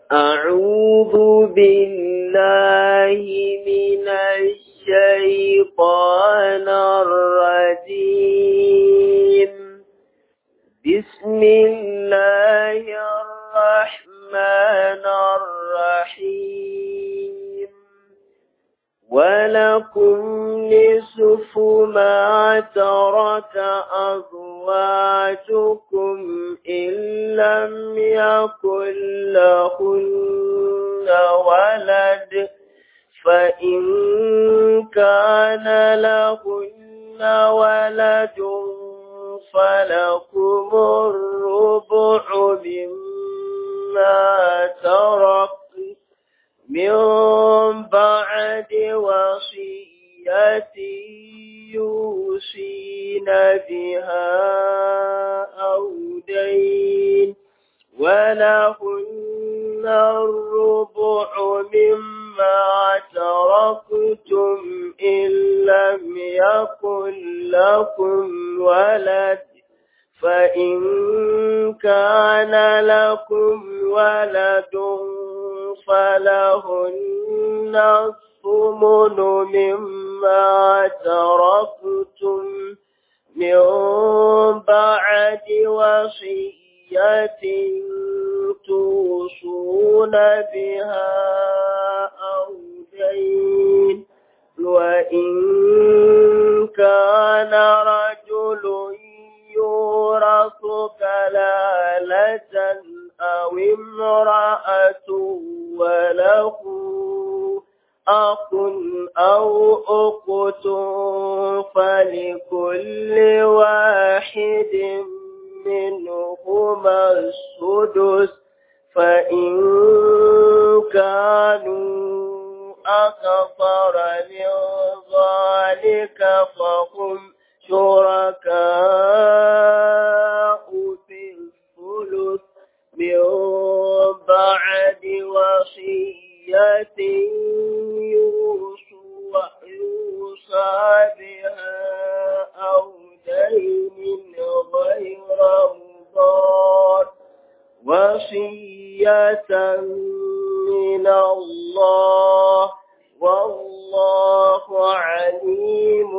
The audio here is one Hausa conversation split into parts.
أعوذ بالله من الشيطان الرجيم. بسم الله الرحمن الرحيم. ولكم نصف ما ترك أزواجكم إن لم يكن لهن ولد، فإن كان لهن ولد فلكم الربع مما ترك من بعد وصية يوصين بها أو دين، ولهن الربع مما تركتم إن لم يكن لكم ولد، فإن كان لكم ولد فلهن الثمن مما تركتم من بعد وصية توصون بها أو دين، وإن كان رجل يورث كلالة أو امرأة وله أخ أو أخت فلكل واحد منهما السدس، فإن كانوا أكثر من ذلك فهم شركاء في الثلث من بعد وصية يوصى بها أو دين غير مضار، وصية من الله، والله عليم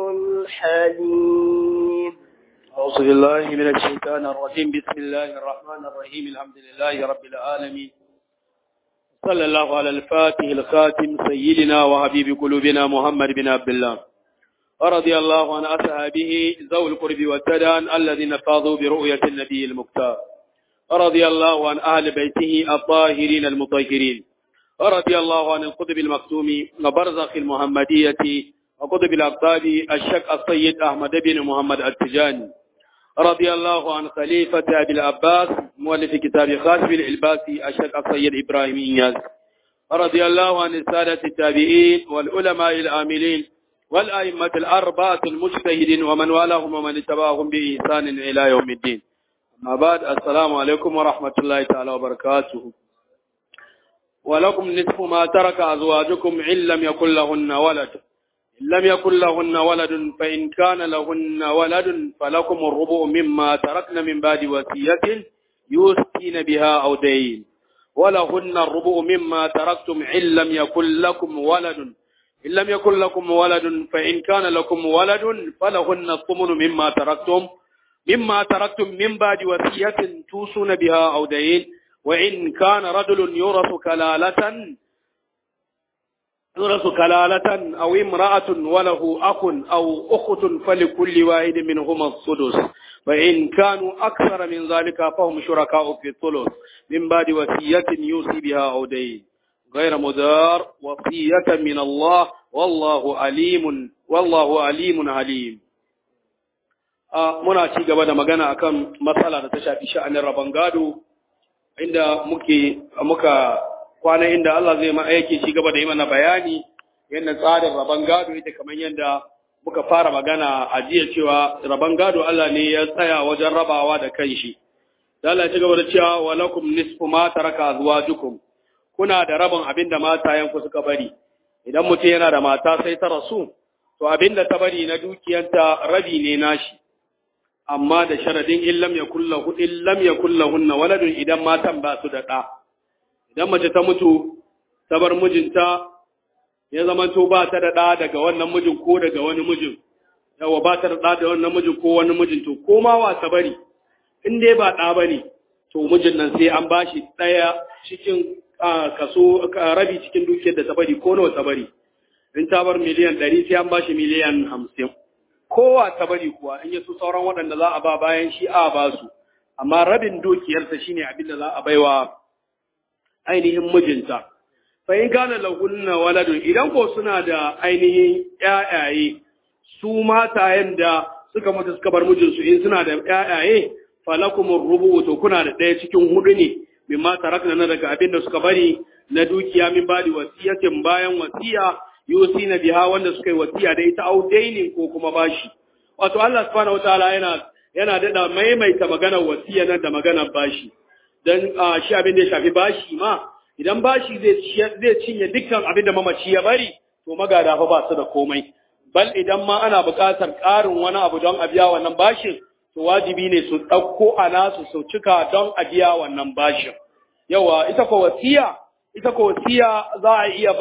حليم. أعوذ بالله من الشيطان الرجيم. بسم الله الرحمن الرحيم. الحمد لله رب العالمين، صلى الله على الفاتح الخاتم سيدنا وحبيب قلوبنا محمد بن عبد الله، ورضي الله عن أصحابه ذوي القرب والتدان الذين فاضوا برؤية النبي المختار، ورضي الله عن أهل بيته الطاهرين المطهرين، ورضي الله عن القطب المكتوم وبرزخ المحمدية وقطب الأقطاب الشيخ السيد أحمد بن محمد التجاني، رضي الله عن خليفة أبي العباس مؤلف كتاب خاشف الإلباسي الشيخ السيد إبراهيم إنياس، رضي الله عن السادة التابعين والعلماء العاملين والأئمة الأربعة المجتهدين ومن والاهم ومن اتبعهم بإحسان إلى يوم الدين. أما بعد، السلام عليكم ورحمة الله تعالى وبركاته. ولكم نصف ما ترك أزواجكم إن لم يكن لهن ولد، إن لم يكن لهن ولد فإن كان لهن ولد فلكم الربع مما تركن من بعد وصية يوصين بها أو دين، ولهن الربع مما تركتم إن لم يكن لكم ولد، إن لم يكن لكم ولد فإن كان لكم ولد فلهن الثمن مما تركتم من بعد وصية توصون بها أو دين، وإن كان رجل يورث كلالة أو امرأة وله أخ أو أخت فلكل واحد منهما السدس، فإن كانوا أكثر من ذلك فهم شركاء في الثلث من بعد وصية يوصي بها أو دين غير مضار، وصية من الله، والله عليم حليم. muna ci gaba da magana akan matsala da ta shafi sha'anin rabon gado, inda muka kwana inda Allah zai ma aiki ci gaba da yi mana bayani yadda tsarin rabon gado yake, kamar yadda muka fara magana a jiya cewa rabon gado Allah ne ya tsaya wajen rabawa da kanshi. Da Allah ya ci gaba da cewa walakum nisfu ma taraka azwajukum, kuna da rabon abinda matayenku suka bari. Idan mutum yana da mata sai ta rasu, to abinda ta bari na dukiyanta rabi ne nashi, amma da sharadin in lam yakul lahunna waladun, idan matan ba su da ɗa. idan mace ta mutu ta bar mijinta ya zamanto ba ta da ɗa daga wannan mijin ko daga wani mijin, yawa ba ta da ɗa da wannan mijin ko wani mijin, to ko ma wa ta bari in dai ba ɗa ba ne, to mijin nan sai an bashi ɗaya cikin kaso rabi cikin dukiyar da ta bari ko nawa ta bari. In ta bar miliyan 100 sai an bashi miliyan 50. Kowa ta bari kuwa in yaso sauran waɗanda za a ba bayan shi a ba su, amma rabin dukiyarta shine abin da za a baiwa ainihin mijinta. Fa in kana lahunna waladun, idan ko suna da ainihin ƴaƴaye, su matayen da suka mutu suka bar mijinsu in suna da ƴaƴaye, falakumur rubu, to kuna da ɗaya cikin hudu ne mimma tarakna na daga abin da suka bari na dukiya min badi wasiyatin bayan wasiya yusina biha wanda suka yi wasiya da ita audainin ko kuma bashi. Wato Allah subhanahu wataala yana dada maimaita maganar wasiya nan da maganar bashi. Dan shi abin da ya shafi bashi ma, idan bashi zai cinye dukkan abin da mamaci ya bari, to magada fa ba su da komai. Bal idan ma ana buƙatar ƙarin wani abu don a biya wannan bashin, to wajibi ne su ɗauko a nasu su cika don a biya wannan bashin. Yawa ita ko wasiya za a iya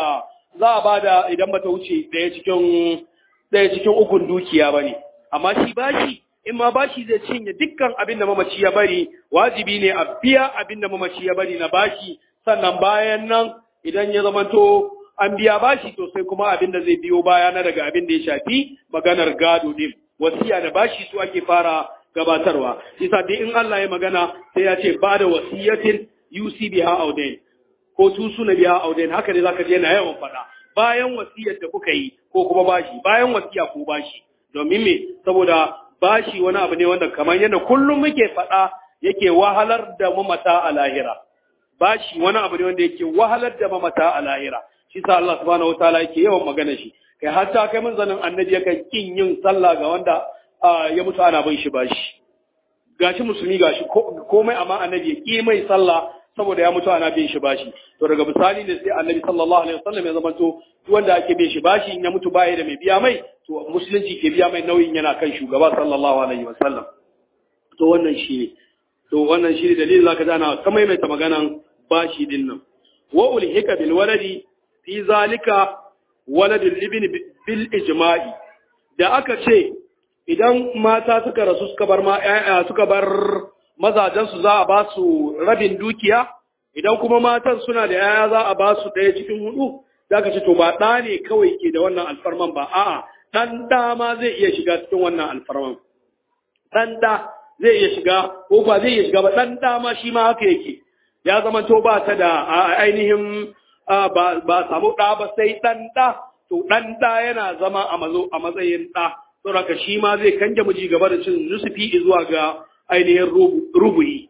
bada idan bata wuce ɗaya cikin ukun dukiya bane. Amma shi bashi, in ma bashi zai cinye dukkan abin da mamaci ya bari, wajibi ne a biya abin da mamaci ya bari na bashi, sannan bayan nan idan ya zamanto an biya bashi, to sai kuma abin da zai biyo baya na daga abin da ya shafi maganar gado din. Wasiya da bashi su ake fara gabatarwa. Isa dai in Allah ya magana sai ya ce ba da wasiyatin yusi biha audain ko tusuna biha audain, haka ne zaka je yana yawan faɗa. Bayan wasiyar da kuka yi ko kuma bashi, bayan wasiya ko bashi. Domin me? Saboda bashi wani abu ne wanda kamar yadda kullum muke faɗa yake wahalar da mamata a lahira. Bashi wani abu ne wanda yake wahalar da mamata a lahira. Shi sa Allah subhanahu wataala yake yawan magana shi. Kai hatta kai manzanin annabi yakan kin yin sallah ga wanda ya mutu ana bin shi bashi. Gashi musulmi gashi komai amma annabi ya ki mai sallah saboda ya mutu ana bin shi bashi. To daga misali ne sai annabi sallallahu alaihi wasallam ya zamanto wanda ake bin shi bashi in ya mutu baya da mai biya mai, to musulunci ke biya mai nauyin yana kan shugaba sallallahu alaihi wasallam. To wannan shi ne dalilin zaka ji ana kamar mai ta maganan bashi din nan. Wa ulhika bil waladi fi zalika waladul libni bil ijma'i, da aka ce idan mata suka rasu suka bar mazajen su za a ba su rabin dukiya, idan kuma matan suna da yaya za a ba su ɗaya cikin hudu, da aka ce to ba ɗa ne kawai ke da wannan alfarman ba, a'a ɗan ɗa ma zai iya shiga cikin wannan alfarman. Ɗan ɗa zai iya shiga ko ba zai iya shiga ba, ɗan ɗa ma shi ma haka yake. Ya zama to ba ta da ainihin ba samu ɗa ba sai ɗan ɗa, to ɗan ɗa yana zama a matsayin ɗa, saboda shi ma zai kanje miji gaba da cin nusufi zuwa ga ainihin rubuyi.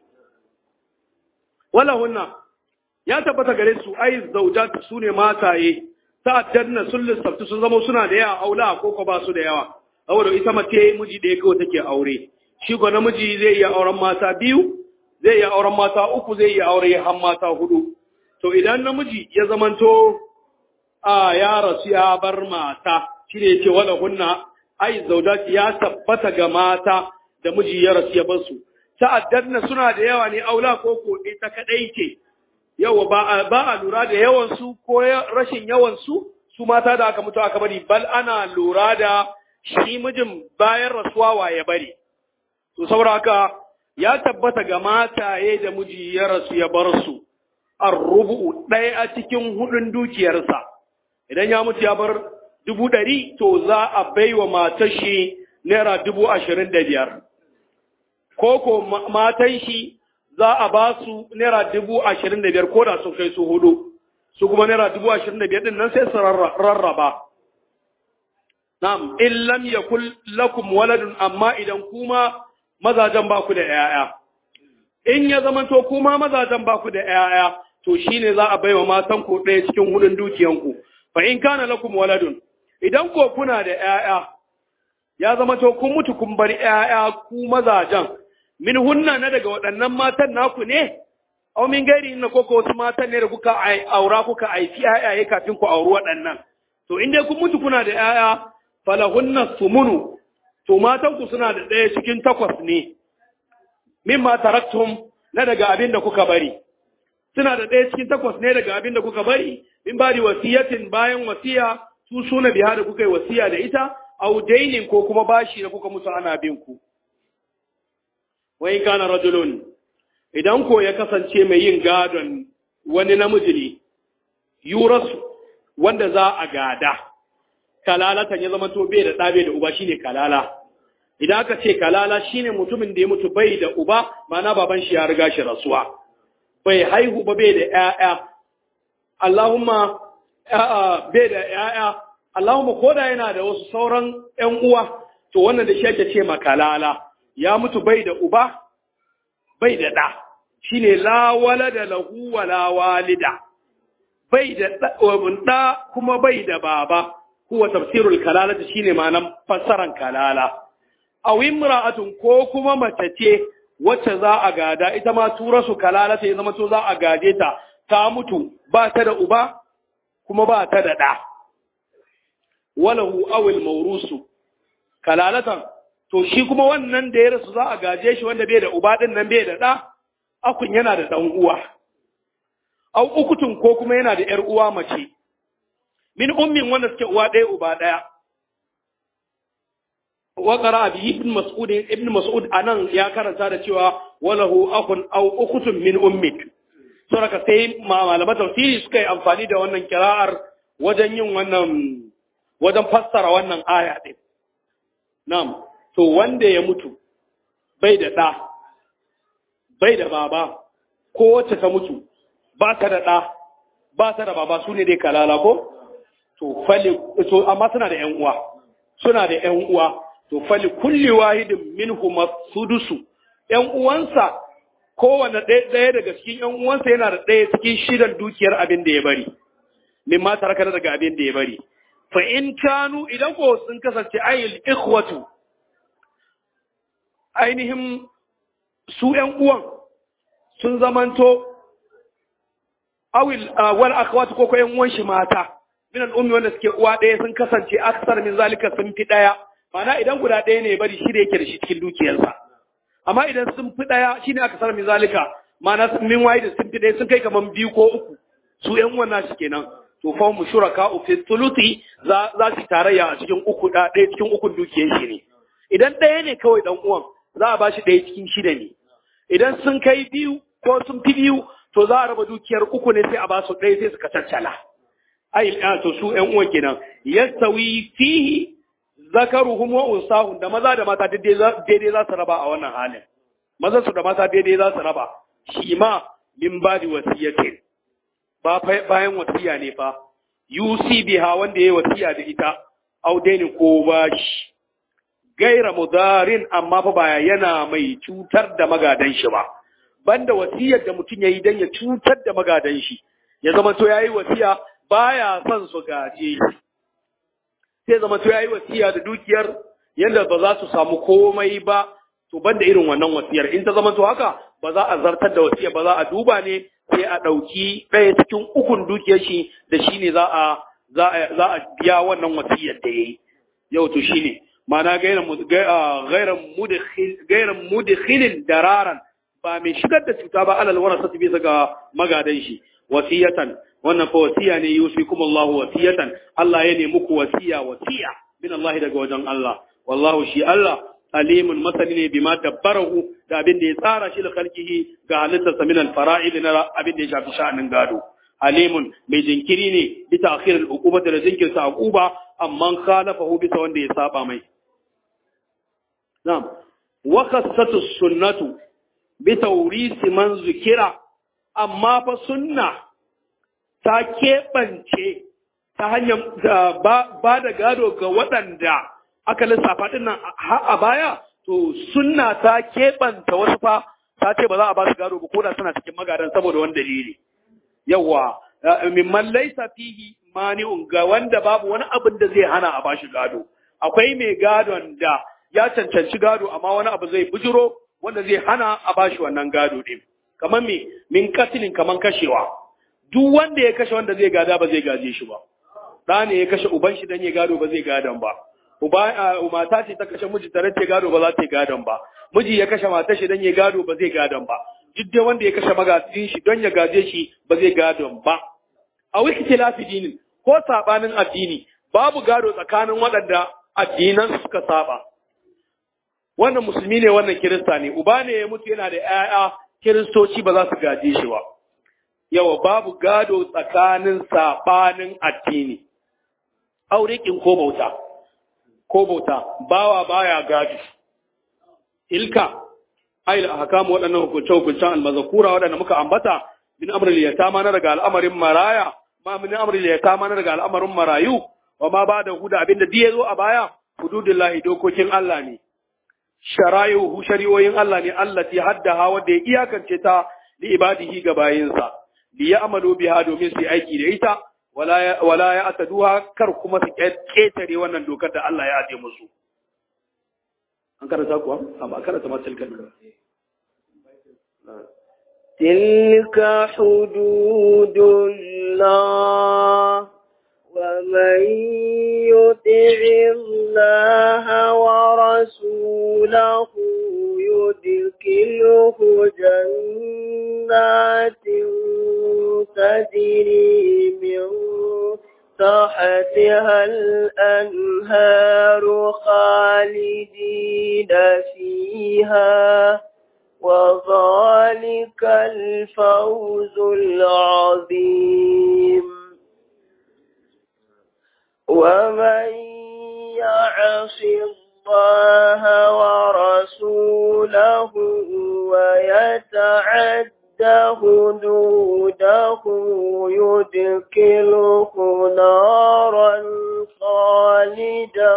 Wala hunna ya tabbata gare su ai zaujat su ne mataye, ta'addanna sun lissaftu sun zama suna da yawa aula ko ba su da yawa, saboda ita mace miji ɗaya kawai take aure. Shi ko namiji zai iya auren mata biyu, zai iya auren mata uku, zai iya aure har mata hudu. To idan namiji ya zamanto ya rasu ya bar mata, shi ne yake wala hunna ai zaudati ya tabbata ga mata da miji ya rasu ya bar su. Ta'addanna suna da yawa ne aula ko ita kadai ce. Yawa ba a lura da yawan su ko rashin yawan su mata da aka mutu aka bari, bal ana lura da shi mijin bayan rasuwa wa ya bari. To saboda haka ya tabbata ga mataye da miji ya rasu ya bar su ar-rubu ɗaya a cikin hudun dukiyarsa. Idan ya mutu ya bar 100,000, to za a baiwa matar shi naira 25,000. Ko matan shi za a ba su naira 25,000 ko da sun kai su hudu. Su kuma naira 25,000 din nan sai su rarraba. Na'am, in lam yakul lakum waladun, amma idan kuma mazajen ba ku da ‘ya'ya. In ya zamanto kuma mazajen ba ku da ‘ya'ya, to shi ne za a bai wa matan ku ɗaya cikin hudun dukiyanku. Fa in kana lakum waladun, idan ko kuna da ‘ya'ya, ya zamanto kun mutu kun bari ‘ya'ya ku mazajen, min hunna na daga waɗannan matan naku ne, au min gairi inna ko wasu matan ne da kuka aura kuka aifi ‘ya'yaye kafin ku auri waɗannan. To in dai kun mutu kuna da ‘ya'ya, falahunna sumunu, to matanku suna da ɗaya cikin 8 ne, mimma taraktum na daga abin da kuka bari. suna da ɗaya cikin takwas ne daga abin da kuka bari in ba da wasiyatin bayan wasiya su suna biya da kuka yi wasiya da ita au dainin ko kuma bashi da kuka mutu ana bin ku wai kana rajulun idan ko ya kasance mai yin gadon wani namiji ne yurasu wanda za a gada kalalatan ya zama to bai da ɗabe da uba shine kalala idan aka ce kalala shine mutumin da ya mutu bai da uba ma'ana baban shi ya riga shi rasuwa bai haihu ba bai da ƴaƴa Allahumma bai da ƴaƴa Allahumma koda yana da wasu sauran ƴan uwa to wannan da shi ake ce makalala ya mutu bai da uba bai da ɗa shine la walada lahu wala walida bai da ɗa kuma bai da baba huwa tafsirul kalala shine ma'anar fassaran kalala aw imra'atun ko kuma mace ce wacce za a gada ita ma turasu kalala ta zama to za a gade ta ta mutu ba ta da uba kuma ba ta da ɗa walahu awil mawrusu kalalatan to shi kuma wannan da ya rasu za a gaje shi wanda bai da uba din nan bai da ɗa akun yana da ɗan uwa au ukutun ko kuma yana da ƴar uwa mace min ummin wanda suke uwa ɗaya uba ɗaya wa qara bi ibn mas'ud anan ya karanta da cewa walahu akhun aw ukhtun min ummik saboda sai malaman tafsiri suka yi amfani da wannan kira'ar wajen yin wannan wajen fassara wannan aya din na'am to wanda ya mutu bai da ɗa bai da baba ko wacce ta mutu ba ta da ɗa ba ta da baba su ne dai kalala ko to amma suna da ƴan uwa to fali kulli wahidin minhum sudusu ƴan uwansa kowanne ɗaya daga cikin ƴan uwansa yana da ɗaya cikin shidan dukiyar abin da ya bari mimma taraka daga abin da ya bari fa in kanu idan ko sun kasance ayil ikhwatu ainihin su ƴan uwan sun zamanto awil wal akhwatu ko ƴan uwan shi mata min al'ummi wanda suke uwa ɗaya sun kasance aksar min zalika sun fi ɗaya ma'ana idan guda ɗaya ne bari shi da yake da shi cikin dukiyarsa amma idan sun fi ɗaya shine aksar min zalika ma'ana min wayi da sun fi ɗaya sun kai kaman biyu ko uku su ƴan uwan nashi kenan to fa mu shuraka fi thuluthi za su tarayya a cikin uku ɗaya cikin ukun dukiyar shi ne idan ɗaya ne kawai dan uwan za a bashi ɗaya cikin shida ne idan sun kai biyu ko sun fi biyu to za a raba dukiyar uku ne sai a ba su ɗaya sai su kacaccala ai to su ƴan uwan kenan yastawi fihi zakaruhum wa unsahum da maza da mata daidai za su raba a wannan halin maza su da mata daidai za su raba shi ma min badi wasiyatin ba bayan wasiya ne fa yusi biha wanda yayi wasiya da ita audaini ko bashi gaira mudarin amma fa ba yana mai cutar da magadan shi ba banda wasiyar da mutum yayi dan ya cutar da magadan shi ya zama to yayi wasiya baya son su gaje sai zama to yayi wasiya da dukiyar yanda ba za su samu komai ba to banda irin wannan wasiyar in ta zama to haka ba za a zartar da wasiya ba za a duba ne sai a dauki ɗaya cikin ukun dukiyar shi da shine za a biya wannan wasiyar da yayi yau to shine ma'ana gairan mudkhilin dararan ba mai shigar da cuta ba alal warasati bisa ga magadan shi wasiyatan wannan fa wasiya ne yusikum Allah wasiyatan Allah ya nemi ku wasiya min Allah daga wajen Allah wallahu shi Allah alimun masani ne bima dabbarahu da abin da ya tsara shi da khalqihi ga halittarsa min al-fara'id na abin da ya shafi sha'anin gado alimun mai jinkiri ne bi ta'khir al-uqubati da jinkirta uquba amman khalafahu bisa wanda ya saba mai na'am wa khassatu sunnatu bi tawrisi man zikira amma fa sunna ta keɓance ta hanyar ba da gado ga waɗanda aka lissafa ɗin nan a baya to sunna ta keɓanta wasu fa ta ce ba za a ba su gado ba ko da suna cikin magadan saboda wani dalili yawa mimman laisa fihi mani'un ga wanda babu wani abin da zai hana a ba shi gado akwai mai gadon da ya cancanci gado amma wani abu zai bujiro wanda zai hana a ba shi wannan gado ɗin kamar me min katilin kamar kashewa duk wanda ya kashe wanda zai gada ba zai gaje shi ba ɗa ne ya kashe uban shi dan ya gado ba zai gadon ba mata ce ta kashe miji tare ta gado ba za ta gadon ba miji ya kashe matar shi dan ya gado ba zai gadon ba duk dai wanda ya kashe magajin shi don ya gaje shi ba zai gadon ba. A wiki tilafi dinin ko sabanin addini babu gado tsakanin waɗanda addinan suka saba. Wannan musulmi ne wannan kirista ne, uba ne ya mutu yana da ‘ya'ya kiristoci ba za su gaje shi ba. Yawa babu gado tsakanin sabanin addini. Aurekin ko bauta, bawa baya gado. Ilka, ail ahkamu waɗannan hukunce-hukuncen almazakura waɗanda muka ambata min amril yatama na daga al'amarin maraya, ma min amril yatama na daga al'amarin marayu, wa ma ba da huda abinda duk yazo a baya, hududillahi dokokin Allah ne. Shara'ihu shari'oyin Allah ne allati haddaha wanda ya iyakance ta li ibadihi ga bayinsa. Li ya'malu biha domin su aiki da ita, wala ya ataduha kar kuma su ketare wannan dokar da Allah ya aje musu. An karanta kuwa? Amma karanta ma tilka. Tilka hududullah wa man yuti'illaha wa rasulahu yudkhilhu jannatin tajri min تحتها الأنهار خالدين فيها وذلك الفوز العظيم ومن يعص الله ورسوله ويتعد حدوده يدخله نارا خالدا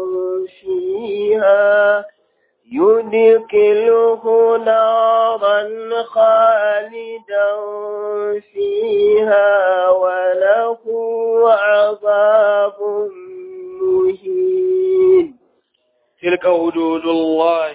فيها وله عذاب مهين. تلك حدود الله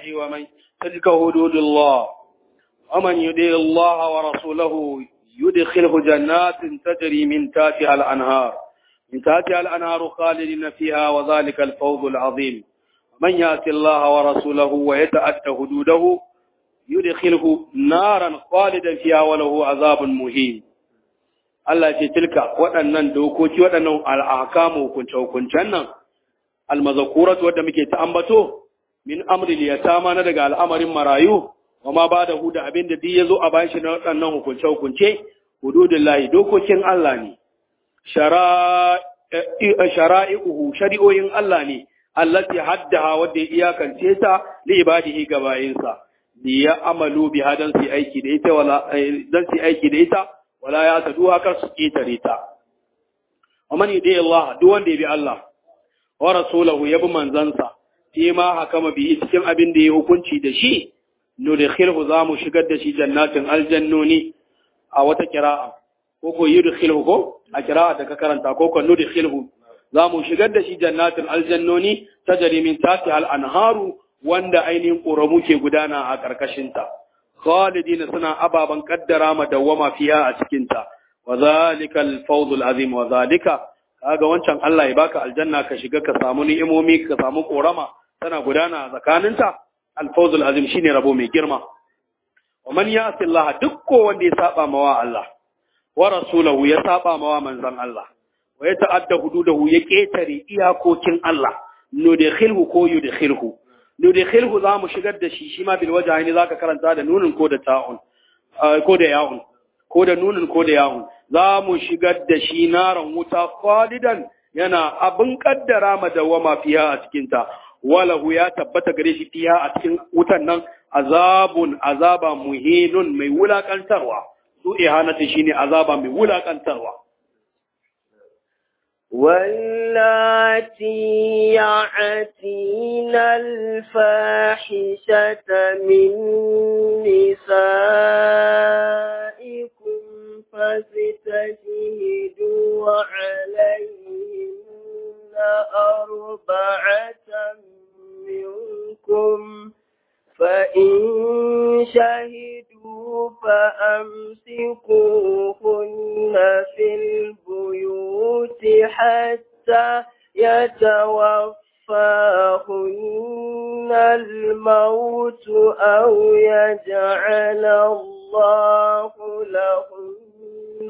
ومن يطع الله ورسوله يدخله جنات تجري من تحتها الأنهار خالدين فيها وذلك الفوز العظيم. من يأت الله ورسوله ويتعد حدوده يدخله نارا خالدا فيها وله عذاب مهين. Allah ce tilka waɗannan dokoki waɗannan al'akamu hukunce-hukuncen nan almazakurat wadda muke ta ambato min amril yatama na daga al'amarin marayu wa ma ba da huda abin da duk ya zo a bayan shi na waɗannan hukunce-hukunce hududullahi dokokin Allah ne shara'i'uhu shari'oyin Allah ne allati haddaha wadda ya iyakance ta li ibadihi ga bayinsa li ya amalu biha dan su aiki da ita wala ya tadu haka su ketare ta wa man yudi Allah duk wanda ya bi Allah wa rasulahu ya bi manzansa shi ma hakama bi cikin abin da ya hukunci da shi nudkhilhu za mu shigar da shi jannatin aljannoni a wata kira'a ko yudkhilhu ko a kira'a da ka karanta ko nudkhilhu za mu shigar da shi jannatin aljannoni tajri min tahtiha al-anharu wanda ainihin ƙoramu ke gudana a ƙarƙashinta khalidina suna ababan kaddara madawwama fiya a cikinta wa zalika al-fawzul azim wa zalika kaga wancan Allah ya baka aljanna ka shiga ka samu ni'imomi ka samu ƙorama tana gudana a tsakaninta al-fawzul azim shine rabo mai girma wa man ya'si Allah duk ko wanda ya saba mawa Allah wa rasulahu ya saba mawa manzon Allah wa ya ta'adda hududahu ya ketare iyakokin Allah nudkhilhu ko yudkhilhu nudkhilhu za mu shigar da shi ma bil wajhaini zaka karanta da nunin ko da ta'un ko da ya'un ko da nunin ko da ya'un za mu shigar da shi naran wuta khalidan yana abin kaddara madawama fiha a cikin ta walahu ya tabbata gare shi fiha a cikin wutan nan azaba muhinun mai wulakantarwa su ihanati shine azaba mai wulakantarwa واللاتي يعتين الفاحشة من نسائكم فاستشهدوا عليهن أربعة منكم فإن شهدوا فأمسكوهن في البيوت حتى يتوفاهن الموت أو يجعل الله لهن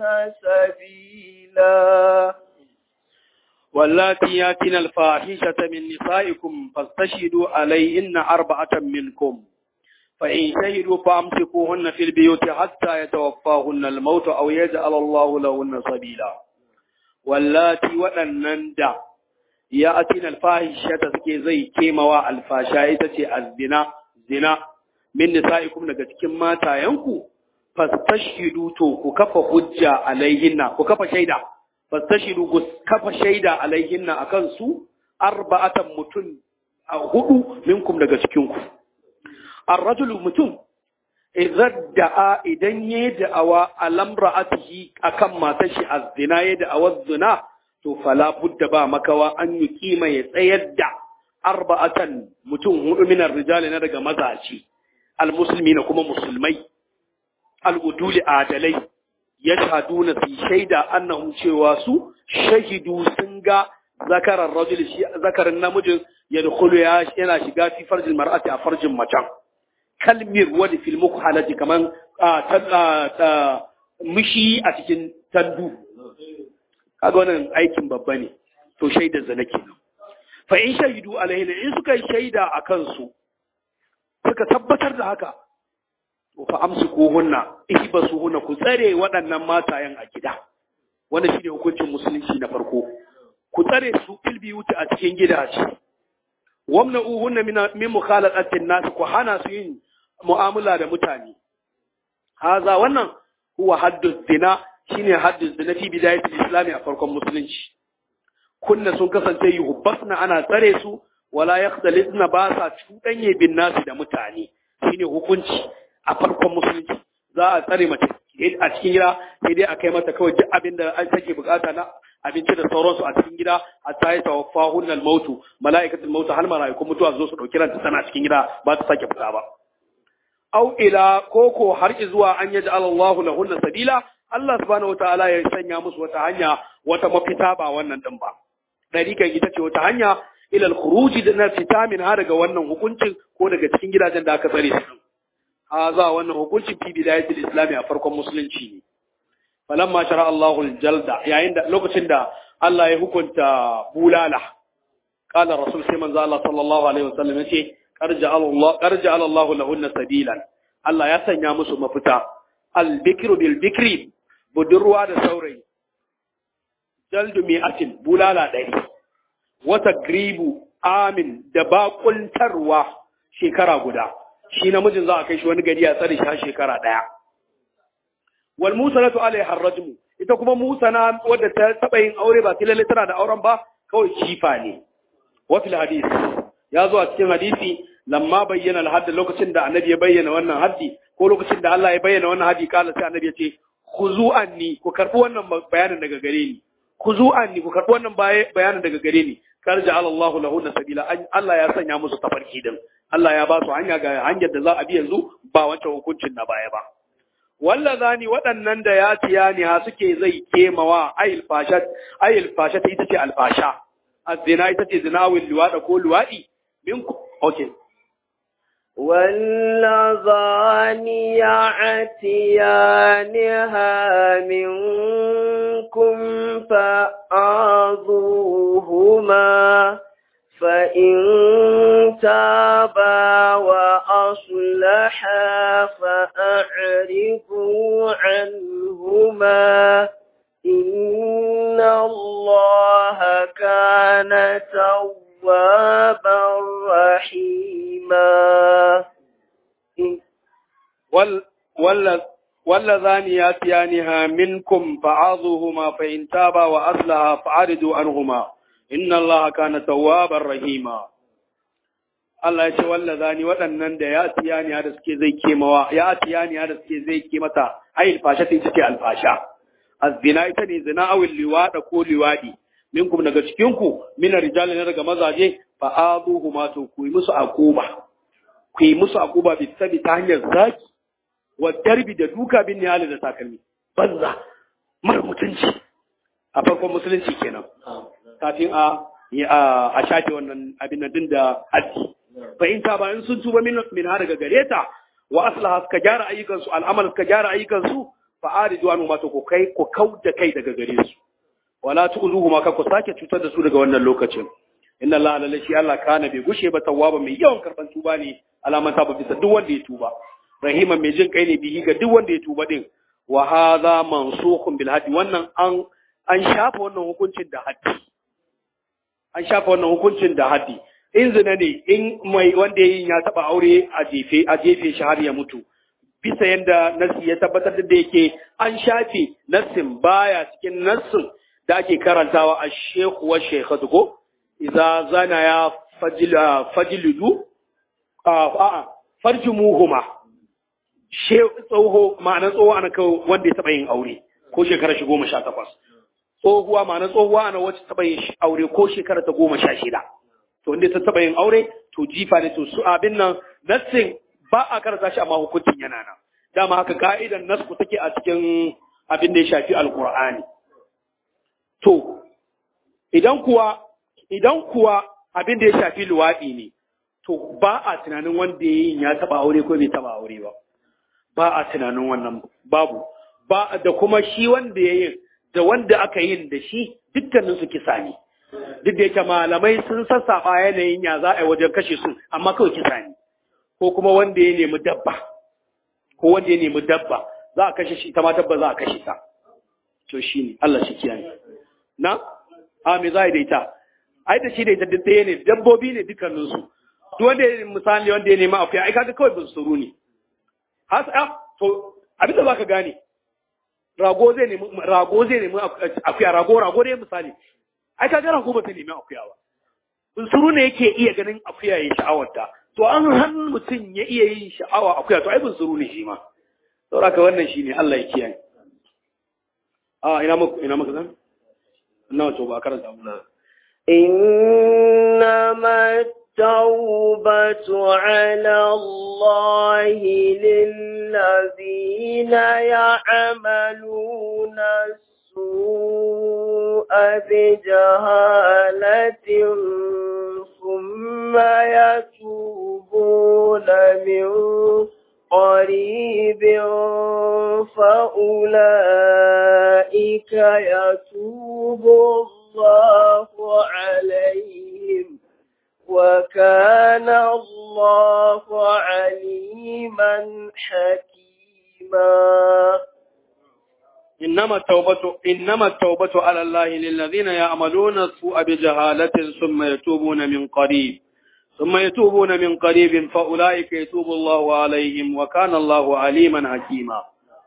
سبيلا واللاتي ياتين الفاحشة من نسائكم فاستشهدوا عليهن 4 منكم فإن شهدوا فأمسكوهن في البيوت حتى يتوفاهن الموت أو يجعل الله لهن سبيلا واللاتي ودنندا ياتين الفاحشة سكي زي كيموا الفاشا itace الزنا zina min nisaikum daga cikin matayanku fastashidu to ku kafa hujja alaihinna ku kafa shaida fastashidu ku kafa shaida alaihinna akan su 4 mutun 4 minkum daga cikin ku ar-rajulu mutum idan yayi da'awa alamra'atihi akan matar shi az-zina yayi da'awar zina to fala budda ba makawa an yi kima ya tsayar da 4 mutum 4 minar rijali na daga mazaci al-muslimina kuma musulmai al-uduli adalai yashhaduna fi shaida annahum cewa su shahidu sun ga zakarar rajul zakarin namijin yadkhulu yana shiga fi farjil mar'ati a farjin macen kalmir wani fil mukhalati kaman mishi a cikin tandu kaga wannan aikin babba ne to shaidar zina kenan fa in shahidu alaihi in suka yi shaida akan su suka tabbatar da haka to fa amsikuhunna ihbasuhunna ku tsare waɗannan matayen a gida wannan shine hukuncin musulunci na farko ku tsare su fil biyuti a cikin gidaje wamna'uhunna min mukhalatatin nas ku hana su yin mu'amala da mutane haza wannan huwa haddu zina shine haddu zina fi bidayatul islam a farkon musulunci kunna sun kasance yuhubbasna ana tsare su wala yakhdalitna ba sa cudanye bin nasu da mutane shine hukunci a farkon musulunci za a tsare mace a cikin gida sai dai a kai mata kawai duk abin da an take bukata na abinci da sauransu a cikin gida hatta ya tawaffahun al-mautu malaikatul mautu hal malaikun mutuwa zo su dauki ranta tana cikin gida ba ta sake fita ba au ila koko har zuwa an yaji Allahu lahunna sabila Allah subhanahu wataala ya sanya musu wata hanya wata mafita ba wannan din ba dariƙan ita ce wata hanya ila al-khuruj da na fita min har daga wannan hukuncin ko daga cikin gidajen da aka tsare su haza wannan hukuncin fi bidayatul islam a farkon musulunci ne falamma shara Allahu al-jalda yayin da lokacin da Allah ya hukunta bulala qala rasul sai manzo Allah sallallahu alaihi wasallam yace qarja Allahu lahunna sabilan Allah ya sanya musu mafita al-bikru bil bikri budurwa da saurayi jaldu mi'atin bulala 100 wata gribu amin da bakuntarwa shekara guda shi namijin za a kai shi wani gari a tsare shi har shekara 1 wal musanatu alaiha ar-rajmu ita kuma musana wadda ta taba yin aure ba sai lalle tana da auren ba kawai kifa ne wa fil hadith ya zo a cikin hadisi lamma bayyana al-hadd lokacin da annabi ya bayyana wannan haddi ko lokacin da Allah ya bayyana wannan haddi kala sai annabi ya ce khuzu anni ku karbi wannan bayanin daga gare ni khuzu anni ku karbi wannan bayanin daga gare ni karja Allahu lahunna sabila Allah ya sanya musu tafarki din Allah ya ba su hanya ga hanyar da za a bi yanzu ba wancan hukuncin na baya ba wallazani waɗannan da ya tiyani ha suke zai kemawa ayil fashat ita ce alfasha azina ita ce zinawil luwada ko luwadi minku okay واللذان يعتيانها منكم فآذوهما فإن تابا وأصلحا فأعرضوا عنهما إن الله كان توابا رحيما واللذان ياتيانها منكم فعاذوهما فإن تابا وأصلحا فأعرضوا عنهما إن الله كان توابا رحيما Allah ya ce wallazani waɗannan da ya tiyani da suke zai kemawa ya tiyani da suke zai kemata ai alfasha ita ce alfasha azina ita ne zina awil liwada ko liwadi minkum daga cikin ku min rijali ne daga mazaje fa aduhuma to ku yi musu akuba bi sabi ta hanyar zaki wa darbi da duka bin nihali da takalmi banza mara mutunci a farkon musulunci kenan kafin a shafe wannan abin nan din da haddi fa in ta bayan sun tuba min har daga gare ta wa aslaha suka gyara ayyukan su al'amal suka gyara ayyukan su fa'aridu anhu ma to ku kauda kai daga gare su wala tu'zuhu ma ku sake cutar da su daga wannan lokacin inna Allah lalashi Allah kana bai gushe ba tawwaba mai yawan karban tuba ne alaman ta bisa duk wanda ya tuba rahiman mai jin kai ne bihi ga duk wanda ya tuba din wa hadha mansukhun bil hadi wannan an shafa wannan hukuncin da haddi an shafa wannan hukuncin da haddi in zina ne in mai wanda yayin ya taba aure a jefe shi har ya mutu bisa yanda nasi ya tabbatar da yake an shafe nassin baya cikin nassin da ake karantawa a shekhu wa shekhatu ko idza zana ya fajlidu farjumuhuma tsoho ma'anar tsoho ana kawo wanda ya taba yin aure ko shekara 18 tsohuwa ma'anar tsohuwa ana wacce taba yin aure ko shekara ta 16 to wanda ta taba yin aure to jifa ne to su abin nan nassin ba a karanta shi amma hukuncin yana nan dama haka ka'idan nasku take a cikin abin da ya shafi alqur'ani to idan kuwa abin da ya shafi luwadi ne to ba a tunanin wanda yayin ya taba aure ko bai taba aure ba a tunanin wannan babu ba da kuma shi wanda yayin da wanda aka yin da shi dukkanin su kisa ne duk da yake malamai sun sassaba yanayin ya za a yi wajen kashe su amma kawai kisa ne ko kuma wanda ya nemi dabba za a kashe shi ita ma dabba za a kashe ta to shine Allah shi kiyaye na me za a yi da ita ai da shi da ita duk ɗaya ne dabbobi ne dukkanin su duk wanda ya misali wanda ya nemi akuya ai kaga kawai bin suru ne to abin da zaka gane rago zai nemi akuya rago dai misali ai kaga rago ba ta nemi akuya ba bunsuru ne yake iya ganin akuya yayin sha'awarta to an han mutum ya iya yin sha'awa akuya to ai bunsuru ne shi ma saboda wannan shine Allah ya kiyaye ina muka zan nawa to ba karanta mu إنما التوبة على الله للذين يعملون السوء بجهالة ثم يتوبون من قريب فأولئك يتوب الله عليهم وكان الله عليما حكيما إنما التوبة على الله للذين يعملون السوء بجهالة ثم يتوبون من قريب فأولئك يتوب الله عليهم وكان الله عليما حكيما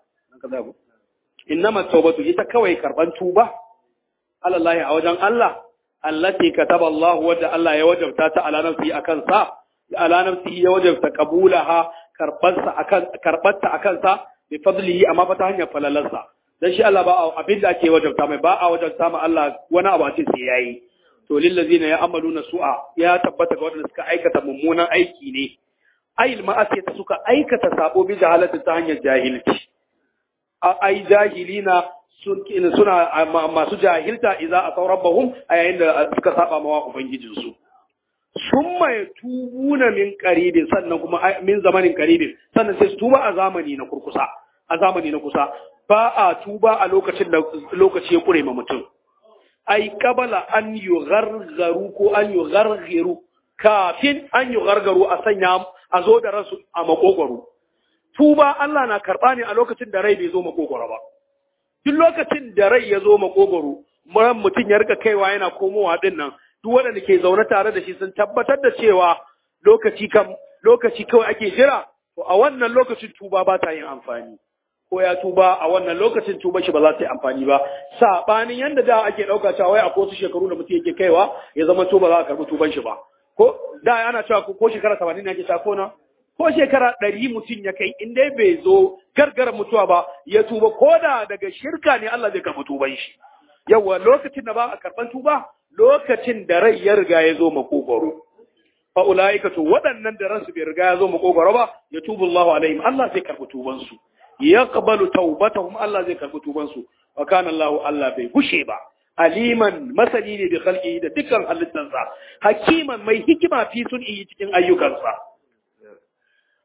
إنما التوبة يتكوي كربان توبة على الله أوجان الله التي كتب الله ودى الله يوجب تاتا على نفسه أكنسا على نفسه يوجب تقبولها كربتا أكنسا بفضله أما فتحن يفللسا dan shi Allah ba abin da ake wajabta mai ba a wajabta ma Allah wani abu a ce sai yayi to lillazina ya'maluna su'a ya tabbata ga wanda suka aikata mummunan aiki ne ayil ma'asiyata suka aikata sabo bi jahalati ta hanyar jahilci ai jahilina suna masu jahilta idza asaw rabbahum a yayin da suka saba ma ubangijin su summa yatubuna min qaribin sannan kuma min zamanin qaribin sannan sai su tuba a zamani na kurkusa ba a tuba a lokacin da lokaci ya kure ma mutum ai qabala an yughargaru ko an yughargiru kafin an yughargaru a sanya a zo da rasu a makogwaro tuba Allah na karba ne a lokacin da rai bai zo makogwaro ba duk lokacin da rai ya zo makogwaro mutum ya rika kaiwa yana komowa din nan duk wanda ke zaune tare da shi sun tabbatar da cewa lokaci kawai ake jira to a wannan lokacin tuba ba ta yin amfani ko ya tuba a wannan lokacin tuba shi ba za ta yi amfani ba sabanin yanda da ake dauka cewa wai akwai wasu shekaru da mutum yake kaiwa ya zama tuba za a karbi tuban shi ba ko da ana cewa ko shekara 70 ne ake ta kona ko shekara 100 mutum ya kai in dai bai zo gargara mutuwa ba ya tuba ko da daga shirka ne Allah zai karbi tuban shi yawa lokacin da ba a karban tuba lokacin da rai ya riga ya zo makogoro fa ulaika to waɗannan da ransu bai riga ya zo makogoro ba ya tubu Allahu alaihim Allah zai karbi tuban su yaqbalu tawbatahum Allah zai karbi tuban su wa kana Allah bai gushe ba aliman masani ne da khalqi da dukkan halittansa hakiman mai hikima fi sun'i cikin ayyukansa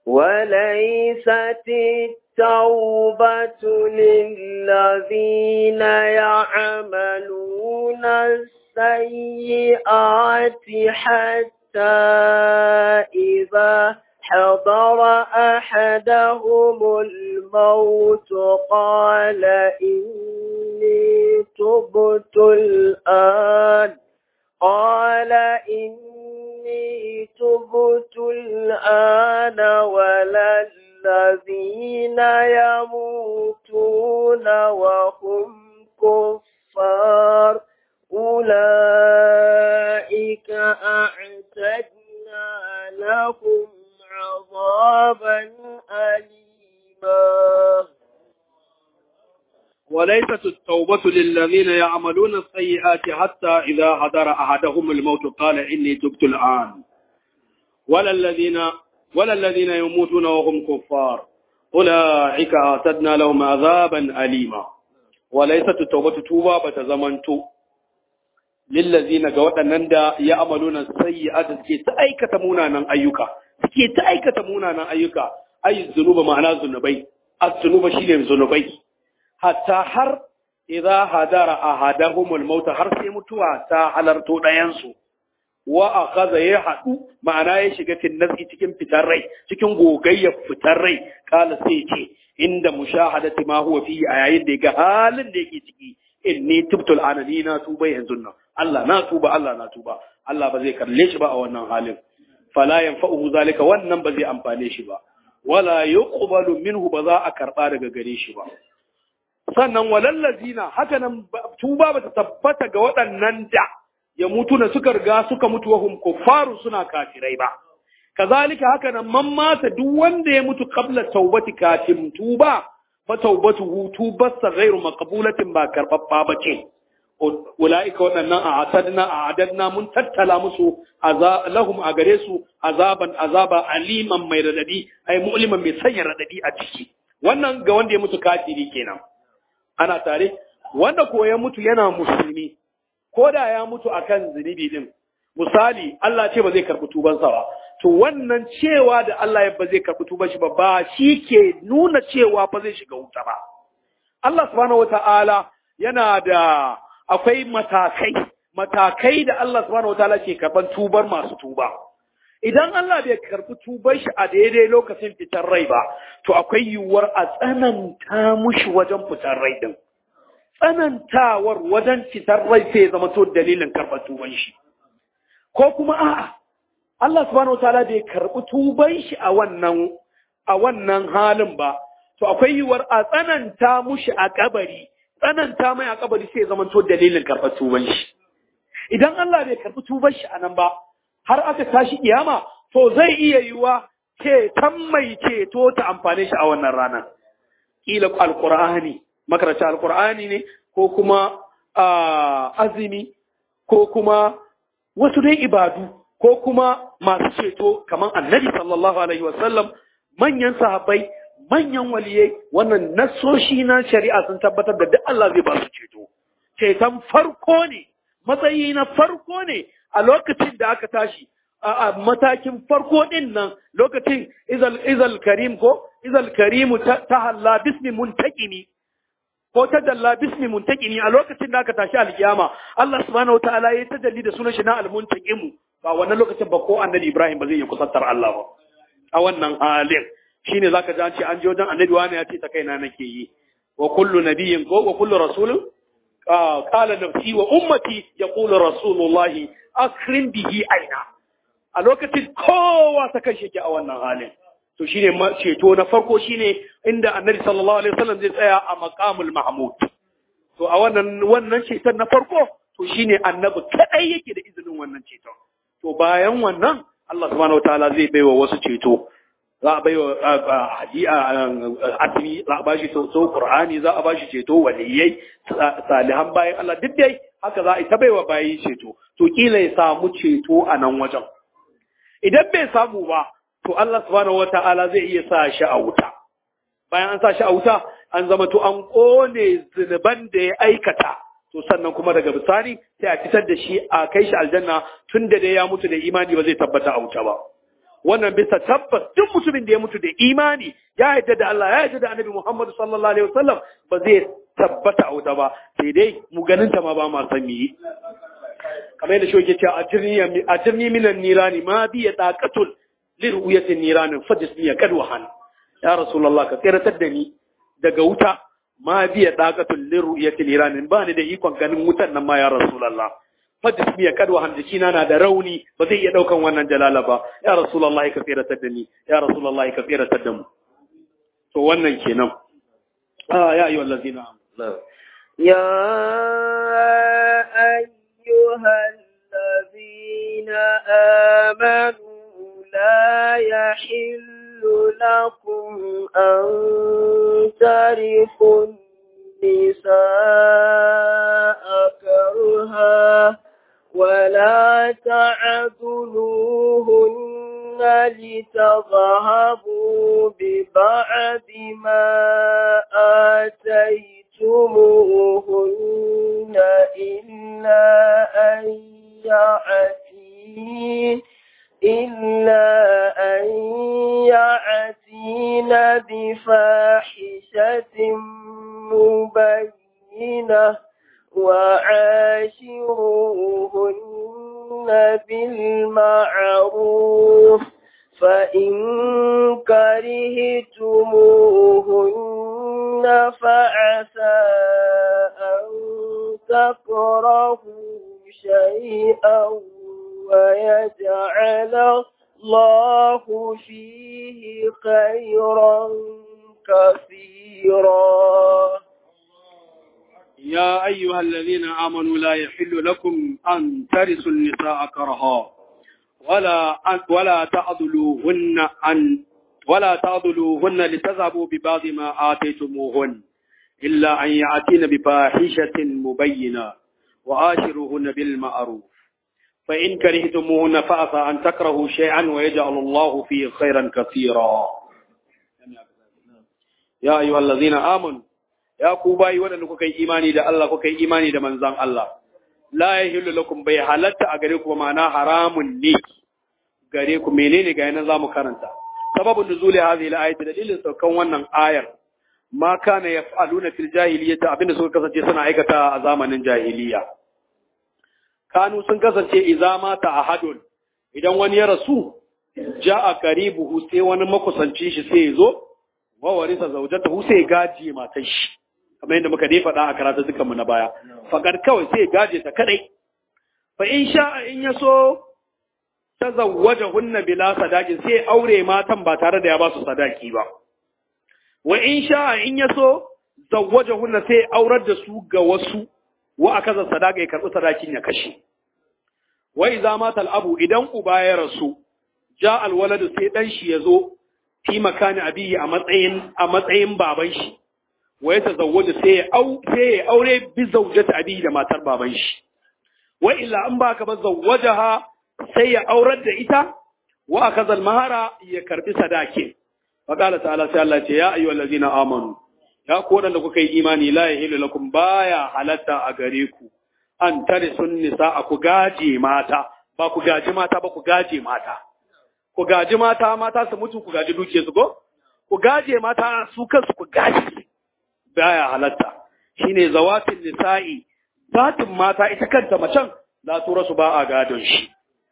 وليست التوبة للذين يعملون السيئات حتى إذا حضر أحدهم الموت قال إني تبت الآن ولا الذين يموتون وهم كفار أولئك أعتدنا لهم عذابا أليما. وليست التوبة للذين يعملون السيئات حتى إذا حضر أحدهم الموت قال إني تبت الآن ولا الذين يموتون وهم كفار أولئك أعتدنا لهم عذابا أليما. وليست التوبة توبة بتزمنتو للذين قوة نندا يعملون السيئات سكي تأيكة مونا أيوكا أي الذنوب معنى الذنوبين الذنوب شيء الذنوبين حتى har idza hadara ahaduhumul maut har sai mutuwa ta halarto dayansu wa akaza ya hadu ma'ana ya shiga tinnasi cikin fitar rai cikin gogayyar fitar rai kala sai ce inda mushahadati ma huwa fi a yayin da ga halin da yake ciki inni tubtul anani na tuba yanzu nan Allah na tuba Allah ba zai kalle shi ba a wannan halin fala yanfa'uhu zalika wannan ba zai amfane shi ba wala yuqbalu minhu ba za a karba daga gare shi ba. Sannan walallazina haka nan tuba bata tabbata ga waɗannan da ya mutu na suka riga suka mutu wa hum kuffaru suna kafirai ba. Kazalika haka nan man mata duk wanda ya mutu qabla taubati kafin tuba fa taubatuhu tubarsa ghairu maqbulatin ba karbabba bace. Ulaika waɗannan a'adadna mun tattala musu lahum a gare su azaba aliman mai radadi ai mu'liman mai sanya radadi a ciki. Wannan ga wanda ya mutu kafiri kenan. Ana tare wanda ko ya mutu yana musulmi ko da ya mutu akan zunubi din misali Allah ce ba zai karɓi tubansa ba to wannan cewa da Allah ya ba zai karɓi tuban shi ba shi ke nuna cewa ba zai shiga wuta ba. Allah subhanahu wataala yana da akwai matakai da Allah subhanahu wataala ke karɓan tubar masu tuba. Idan Allah bai karɓi tubar shi a daidai lokacin fitar rai ba, to akwai yiwuwar a tsananta mushi wajen fitar rai din. Tsanantawar wajen fitar rai sai zama to dalilin karɓar tuban shi. Ko kuma a'a, Allah subhanahu wataala bai karɓi tuban shi a wannan halin ba, to akwai yiwuwar a tsananta mushi a kabari, tsananta mai a kabari sai zama to dalilin karɓar tuban shi. Idan Allah bai karɓi tuban shi a nan ba, har aka tashi kiyama to zai iya yiwa ceton mai ceto ta amfane shi a wannan rana. Kila alqur'ani makaranta alqur'ani ne ko kuma azumi ko kuma wasu dai ibadu ko kuma masu ceto kamar annabi sallallahu alaihi wasallam manyan sahabbai manyan waliyai wannan nasoshi na shari'a sun tabbatar da duk Allah zai ba su ceto. Ceton farko ne matsayi na farko ne a lokacin da aka tashi a matakin farko din nan lokacin izal karimu ta halla bismi muntakimi ko ta dalla bismi muntakimi a lokacin da aka tashi alkiyama Allah subhanahu wataala ya tajalli da sunan shi na almuntakimu ba wannan lokacin ba ko annabi Ibrahim ba zai yi kusantar Allah ba a wannan halin shine zaka ji an ce an je wajen annabi wani ya ce ta kaina nake yi wa kullu nabiyyin ko wa kullu rasulin qala nafsi wa ummati yaqulu rasulullahi akrim bihi aina a lokacin kowa ta kashe ki a wannan halin to shine ceto na farko shine inda annabi sallallahu alaihi wasallam zai tsaya a maqamul mahmud to a wannan ceton na farko to shine annabi kadai yake da izinin wannan ceton to bayan wannan Allah subhanahu wataala zai baiwa wasu ceto za a baiwa asiri za a bashi ceto qur'ani za a bashi ceto waliyai salihan bayan Allah duk dai haka za a ta baiwa bayi ceto to kila ya samu ceto a nan wajen idan bai samu ba to Allah subhanahu wata'ala zai iya sa shi a wuta bayan an sa shi a wuta an zama to an kone zunuban da ya aikata to sannan kuma daga bisani sai a fitar da shi a kai shi aljanna tun da dai ya mutu da imani ba zai tabbata a wuta ba wannan bisa tabbas duk mutumin da ya mutu da imani ya yarda da Allah ya yarda da Annabi Muhammad sallallahu alaihi wasallam ba zai tabbata a wuta ba sai dai mu ganin ta ma ba ma san mi kamar yadda shi yake cewa ajirni minan nirani ma bi taqatul liru'yatin niranin fajisni kadwahan ya rasulullah ka tsiratar da ni daga wuta ma bi taqatul liru'yatin niranin ba ni da ikon ganin wutan nan ma ya rasulullah fajisni kadwahan jikina na da rauni ba zai iya daukan wannan jalala ba ya rasulullah ka tsiratar da ni ya rasulullah ka tsiratar da mu to wannan kenan ya ayyuhal ladina ya أيها الذين آمنوا لا يحل لكم أن ترثوا النساء كرها ولا تعضلوهن لتذهبوا ببعض ما آتيتموهن إلا أن يأتين بفاحشة مبينة وعاشروهن بالمعروف فإن كرهتموهن فعسى أن تكرهوا شيئا ويجعل الله فيه خيرا كثيرا يا أيها الذين آمنوا لا يحل لكم أن ترثوا النساء كرها ولا تعضلوهن لتذهبوا ببعض ما آتيتموهن إلا أن يأتين بفاحشة مبينة وآشروهن بالمعروف فإن كرهتموهن فعسى أن تكرهوا شيئا ويجعل الله فيه خيرا كثيرا يا أيها الذين آمنوا يا كوباي ودن كوكاي إيماني دا الله كوكاي إيماني دا منزان الله لا يحل لكم بي حلت أغريكم معنا حرام نيك غريكم منين غاينا زامو كارنتا سبب نزول هذه الآية دليل سوكان wannan ayar ma kana yaf'aluna fil jahiliyyah abinda suka kasance suna aikata a zamanin jahiliya kanu sun kasance idza mata ahadun idan wani ya rasu ja'a qaribuhu sai wani makusanci shi sai yazo wa warisa zawjatahu sai gaji matar shi kamar yadda muka dai faɗa a karatu dukan mu na baya fakar kawai sai gaje ta kadai fa in sha'a in yaso tazawwajahunna bila sadaqin sai aure matan ba tare da ya ba su sadaki ba wa in sha'a in yaso zawwajahunna sai aurar da su ga wasu wa akaza sadaka ya karbi sadakin ya kashe wa idza mata al-abu idan uba ya rasu ja al-waladu sai dan shi yazo fi makani abiyi a matsayin baban shi wa ya tazawwaju sai ya aure bi zawjati abiyi da matar baban shi wa illa an baka ba zawwajaha sai ya aurar da ita wa akaza al-mahara ya karbi sadakin fa qala ta'ala sai Allah ce ya ayyuhallazina amanu ya ku wadanda kuka yi imani la yahilu lakum baya halatta a gare ku an tarisun nisa ku gaje mata ba ku gaji mata ba ku gaje mata ku gaji mata mata su mutu ku gaji duke su ko ku gaje mata su kansu ku gaje baya halatta shine zawatin nisa'i zatin mata ita kanta macen la turasu ba a gadon shi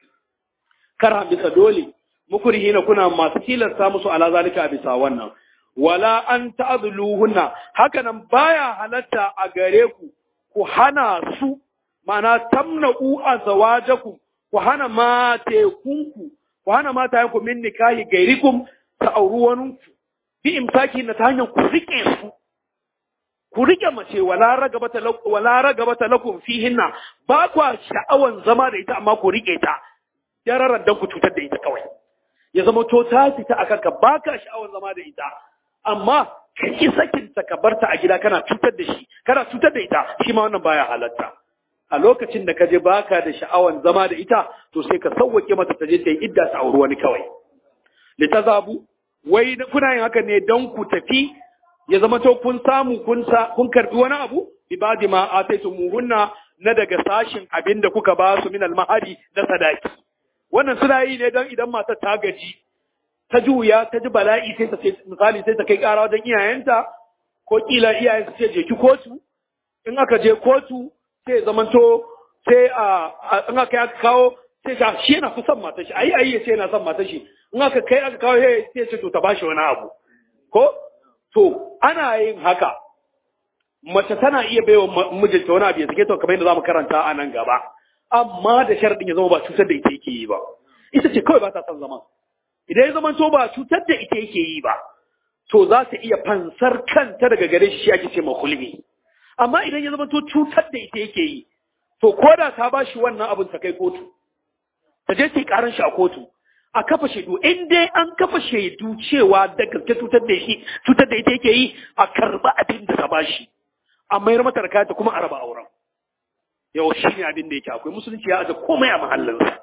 kar bisa dole mukurihina kuna masu tilasta musu ala zalika bisa wannan wala an ta'dhuluhunna hakanan baya halatta a gare ku ku hana su mana tamna'u azwajakum ku hana matekunku ku hana matayenku min nikahi gairikum ta auruwanku bi imsaki na ta hanyar ku rike su ku rike mace wala ragabata lakum fihinna ba kwa sha'awan zama da ita amma ku rike ta yararan dan ku cutar da ita kawai ya zama to ta fita akan ka baka sha'awan zama da ita amma ka ki sakin ta ka barta a gida kana cutar da shi kana cutar da ita shi ma wannan baya halatta a lokacin da ka je baka da sha'awan zama da ita to sai ka sauwake mata ta je ta yi idda ta auri wani kawai litazabu wai kuna yin haka ne don ku tafi ya zama to kun samu kun karbi wani abu ibadi ma ataytumuhunna na daga sashin abinda kuka ba su min almahari da sadaki wannan suna yi ne don idan matar ta gaji ta juya ta ji bala'i sai ta misali sai ta kai ƙara wajen iyayenta ko kila iyayen su ce je ki kotu in aka je kotu sai zamanto sai in aka kawo sai ga shi yana fi son matar shi ayi ya ce yana son matar shi in aka kai aka kawo sai ce to ta bashi wani abu ko to ana yin haka mace tana iya baiwa mijinta wani abu ya sake to kamar yadda zamu karanta a nan gaba amma da sharadin ya zama ba cutar da ita yake yi ba ita ce kawai ba ta son zaman idan ya zama to ba cutar da ita yake yi ba to za ta iya fansar kanta daga gare shi ake ce mahulmi amma idan ya zama to cutar da ita yake yi to ko da ta bashi wannan abin ta kai kotu ta je ta karan shi a kotu a kafa shaidu in dai an kafa shaidu cewa da gaske cutar da ita yake yi a karba abin da ta bashi a mayar mata rakata kuma a raba auren yau shi ne abin da yake akwai musulunci ya aje komai a mahallinsa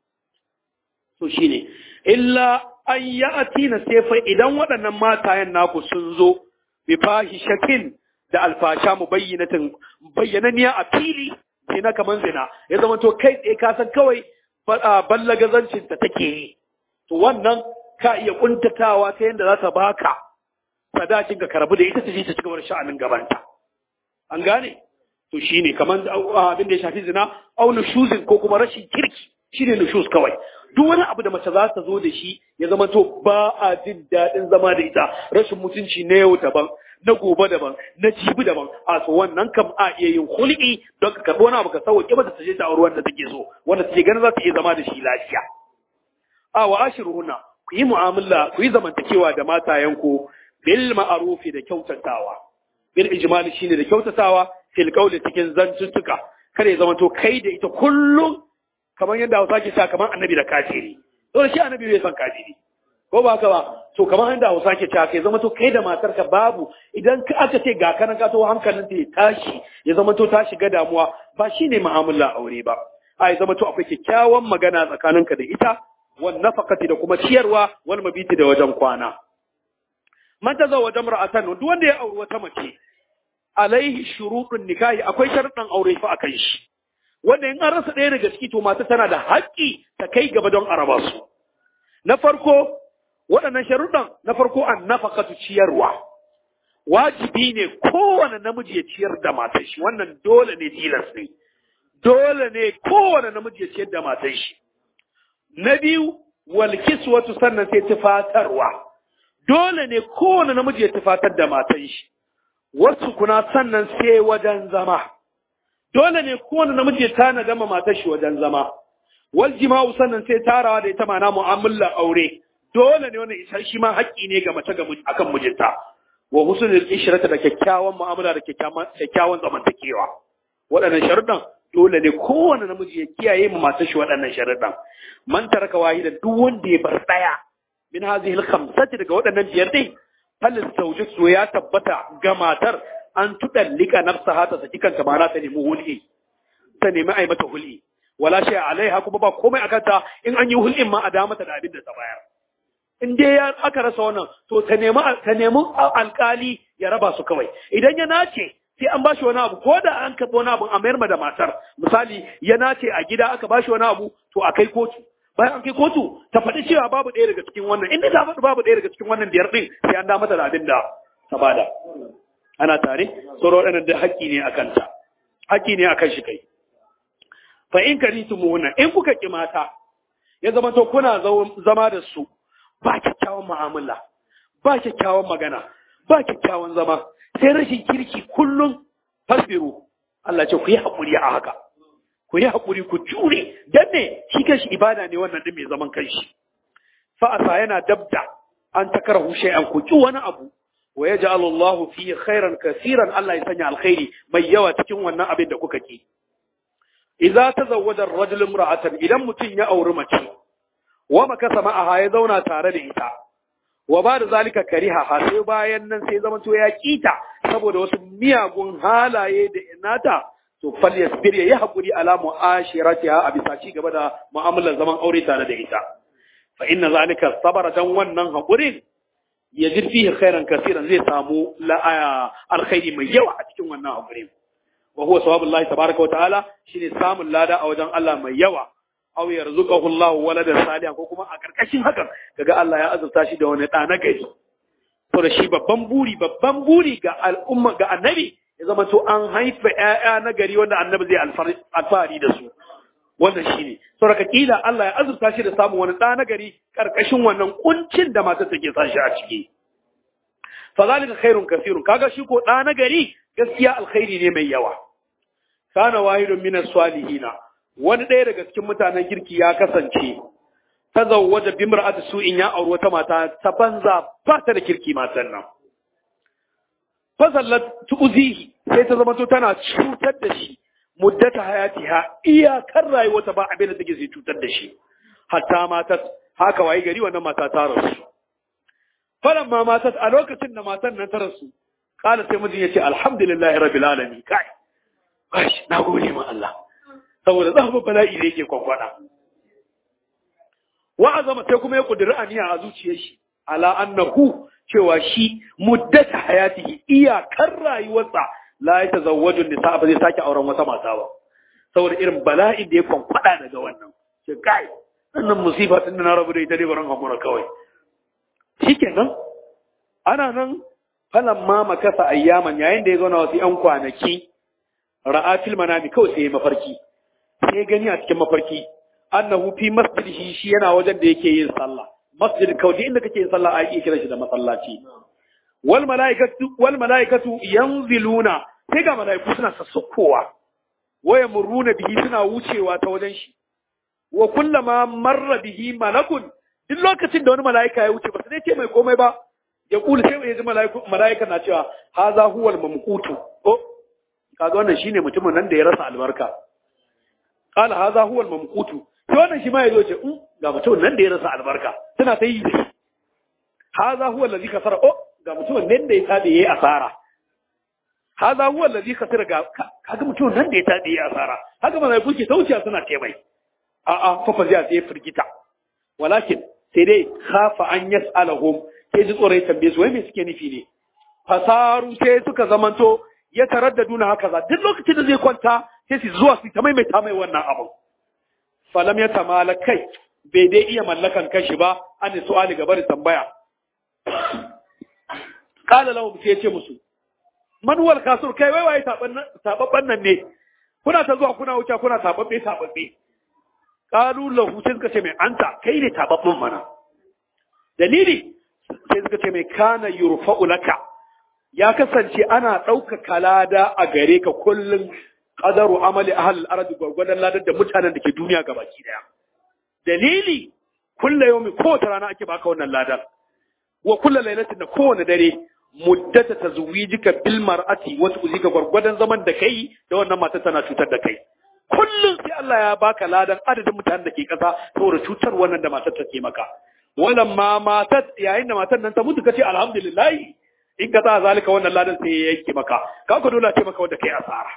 to shi ne illa an ya atina sefa idan waɗannan matayen naku sun zo bi fahishatin da alfasha mu bayyananiya a fili zina kaman zina ya zama to kai tsaye ka san kawai ballagazancin ta take yi to wannan ka iya kuntatawa ta yadda za ta baka sadakin ka karbu da ita ta je ta ci gaba da sha'anin gabanta an gane to shine kaman abin da ya shafi zina au nushuzin ko kuma rashin kirki shine nushuz kawai duk wani abu da mace za ta zo da shi ya zama to ba a jin daɗin zama da ita rashin mutunci na yau daban na gobe daban na jibi daban a so wannan kam a iya yin hulɗi don ka karɓi wani abu ka sauke mata ta je ta auri wanda take so wanda take ganin za ta iya zama da shi lafiya a wa ashiruhunna ku yi mu'amala ku yi zamantakewa da matayenku bil ma'arufi da kyautatawa bil ijmali shine da kyautatawa fil qawli cikin zantuttuka kada ya zama to kai da ita kullum kamar yadda Hausa ke cewa kamar annabi da kafiri to shi annabi bai san kafiri ko ba haka ba to kamar yadda Hausa ke cewa kai zama to kai da matarka babu idan aka ce ga kanan ka to hankalin ta ya tashi ya zama to ta shiga damuwa ba shine mu'amala aure ba ai zama to akwai kyakkyawan magana tsakaninka da ita wan nafaqati da kuma ciyarwa wal mabiti da wajen kwana man tazawwaja mar'atan duk wanda ya auri wata mace alaihi shurutun nikahi akwai sharuɗan aure fa akan shi wanda in an rasa ɗaya daga ciki to mata tana da haƙƙi ta kai gaba don araba su na farko waɗannan sharuɗan na farko an nafaqatu ciyarwa wajibi ne kowane namiji ya ciyar da matar shi wannan dole ne tilas ne dole ne kowane namiji ya ciyar da matar shi na biyu wal kiswatu sannan sai tufatarwa dole ne kowane namiji ya tufatar da matar shi wasu kuna sannan sai wajen zama dole ne kowane namiji ya tana dama matar shi wajen zama wal jima'u sannan sai tarawa da ita mana mu'amala aure dole ne wannan isa shi ma haƙƙi ne ga mace akan mijinta wa husnul ishrata da kyakkyawan mu'amala da kyakkyawan zamantakewa waɗannan sharuɗan dole ne kowane namiji ya kiyaye mu matar shi waɗannan sharuɗan man taraka wahida duk wanda ya bar ɗaya min hadhihi al-khamsati daga waɗannan biyar din falin zawjatu ya tabbata ga matar an tudallika nafsaha ta saki kanta ma na ta nemi hul'i ta nemi ai mata hul'i wala shay alaiha kuma ba komai akan ta in an yi hul'in ma a da mata da abin da ta bayar in dai ya aka rasa wannan to ta nemi alkali ya raba su kawai idan ya nace sai an bashi wani abu ko da an kafa wani abu a mayar da matar misali ya nace a gida aka bashi wani abu to a kai kotu bayan an kai kotu ta faɗi cewa babu ɗaya daga cikin wannan inda ta faɗi babu ɗaya daga cikin wannan biyar ɗin sai an da mata da abin da ta bada ana tare sauran waɗannan da haƙƙi ne a kanta haƙƙi ne a kan shi kai fa in karitumu in kuka ki mata ya zama to kuna zama da su ba kyakkyawan mu'amala ba kyakkyawan magana ba kyakkyawan zama sai rashin kirki kullum fasbiru Allah ce ku yi haƙuri a haka ku yi haƙuri ku jure dan ne shi kanshi ibada ne wannan din mai zaman kanshi fa asa yana dabda an takarahu shay'an ku ki wani abu wa yaj'alu Allahu fi khairan kaseeran Allah ya sanya alkhairi mai yawa cikin wannan abin da kuka ki idza tazawwada ar-rajulu imra'atan idan mutun ya auri mace wa makasa ma'aha ya zauna tare da ita wa ba da zalika kariha ha sai bayan nan sai zaman to ya kita saboda wasu miyagun halaye da inata to fal yasbir ya hakuri ala mu'ashiratiha a bisa ci gaba da mu'amalar zaman aure tare da ita fa inna zalika sabara dan wannan hakurin yajid fihi khairan kaseeran zai samu alkhairi mai yawa a cikin wannan hakurin wa huwa sawabullahi tabaaraka wa ta'ala shine samun lada a wajen Allah mai yawa aw yarzuqahu Allah waladan salihan ko kuma a karkashin hakan kaga Allah ya azurta shi da wani ɗa na gari. To da shi babban buri ga al'umma ga annabi ya zama to an haifa ƴaƴa na gari wanda annabi zai alfahari da su. Wannan shine. Saboda kila Allah ya azurta shi da samun wani ɗa na gari karkashin wannan kuncin da matar take sa shi a ciki. Fa zalika khairun kaseerun, kaga shi ko ɗa na gari gaskiya alkhairi ne mai yawa. Kana wahidun minas salihina, wani ɗaya daga cikin mutanen kirki ya kasance tazawwaja bimra'ati su'in, ya auri wata mata ta banza ba ta da kirki matan nan. Fasallat tu'zihi, sai ta zama to tana cutar da shi muddata hayatiha, iyakar rayuwarta ba abin da take sai cutar da shi. Hatta matat, haka waye gari wannan mata ta rasu. Falamma matat, a lokacin da matan nan ta rasu, kala sai mijin yace alhamdulillahi rabbil alamin, kai bashi na gode ma Allah saboda zafin bala'i da yake kwakwada. Wa'azama sai kuma ya kudiri aniya a zuciyar shi ala annahu cewa shi muddata hayatihi, iyakar rayuwarsa la ya tazawwaju nisa, ba zai sake auren wata mata ba saboda irin bala'in da ya kwakwada daga wannan. Ce kai wannan musiba tun da na rabu da ita dai baran hakura kawai. Shikenan ana nan falan ma makasa ayyaman, yayin da ya zauna wasu 'yan kwanaki, ra'a fil manami, kawai sai mafarki, sai gani a cikin mafarki annahu fi masjidihi, shi yana wajen da yake yin sallah. Masjid kawai inda kake yin sallah ai kira shi da masallaci. Wal malaikatu yanziluna, sai ga malaiku suna sassukowa, waya murruna bihi, suna wucewa ta wajen shi. Wa kullama marra bihi malakun, duk lokacin da wani malaika ya wuce ba sai ce mai komai ba, ya kula sai ya ji malaika na cewa haza huwal mamqutu, kaga wannan shine mutumin nan da ya rasa albarka. Qala hadha huwa al-mamqutu, to wannan shi ma yazo ce ga mutumin nan da ya rasa albarka, tana ta yi da hadha huwa allazi kasara, ga mutumin nan da ya tabe yayi asara. Hadha huwa allazi kasara, kaga mutumin nan da ya tabe yayi asara. Haka mana kuke tauciya suna ce mai fa zai sai firgita, walakin sai dai khafa an yas'alahum, sai ji tsorai tambaye su wai me suke nufi ne. Fasaru sai suka zamanto ya taraddaduna haka za, duk lokacin da zai kwanta sai su zuwa su ta maimaita mai wannan abin. Falam ya tamala kai, bai dai iya mallakan kashi ba, an yi su'ali gaba da tambaya. Kala lahum sai ya ce musu, man huwal kasur, kai wai waye tababban nan ne, kuna ta zuwa kuna wuce kuna tababbe. Kalu lahu, sai suka ce mai anta, kai ne tababban mana. Dalili sai suka ce mai kana yurfa'u laka, ya kasance ana ɗaukaka lada a gare ka kullum, ƙadaru amali a halin arabi, gwargwadon ladar da mutanen da ke duniya ga baki daya. Dalili, kulla yau mai kowace rana ake baka wannan ladar, wa kulla lailatin da kowane dare, muddata ta zuwi jika bil mar'ati wata uzika, gwargwadon zaman da kai da wannan matar tana cutar da kai. Kullum sai Allah ya baka ladan adadin mutanen da ke ƙasa saboda cutar wannan da matar take maka. Wannan ma matar, yayin da matar nan ta mutu kace alhamdulillah, in ka sa zalika wannan ladan sai ya yanke maka, ka ku dole ce maka wanda kai asara.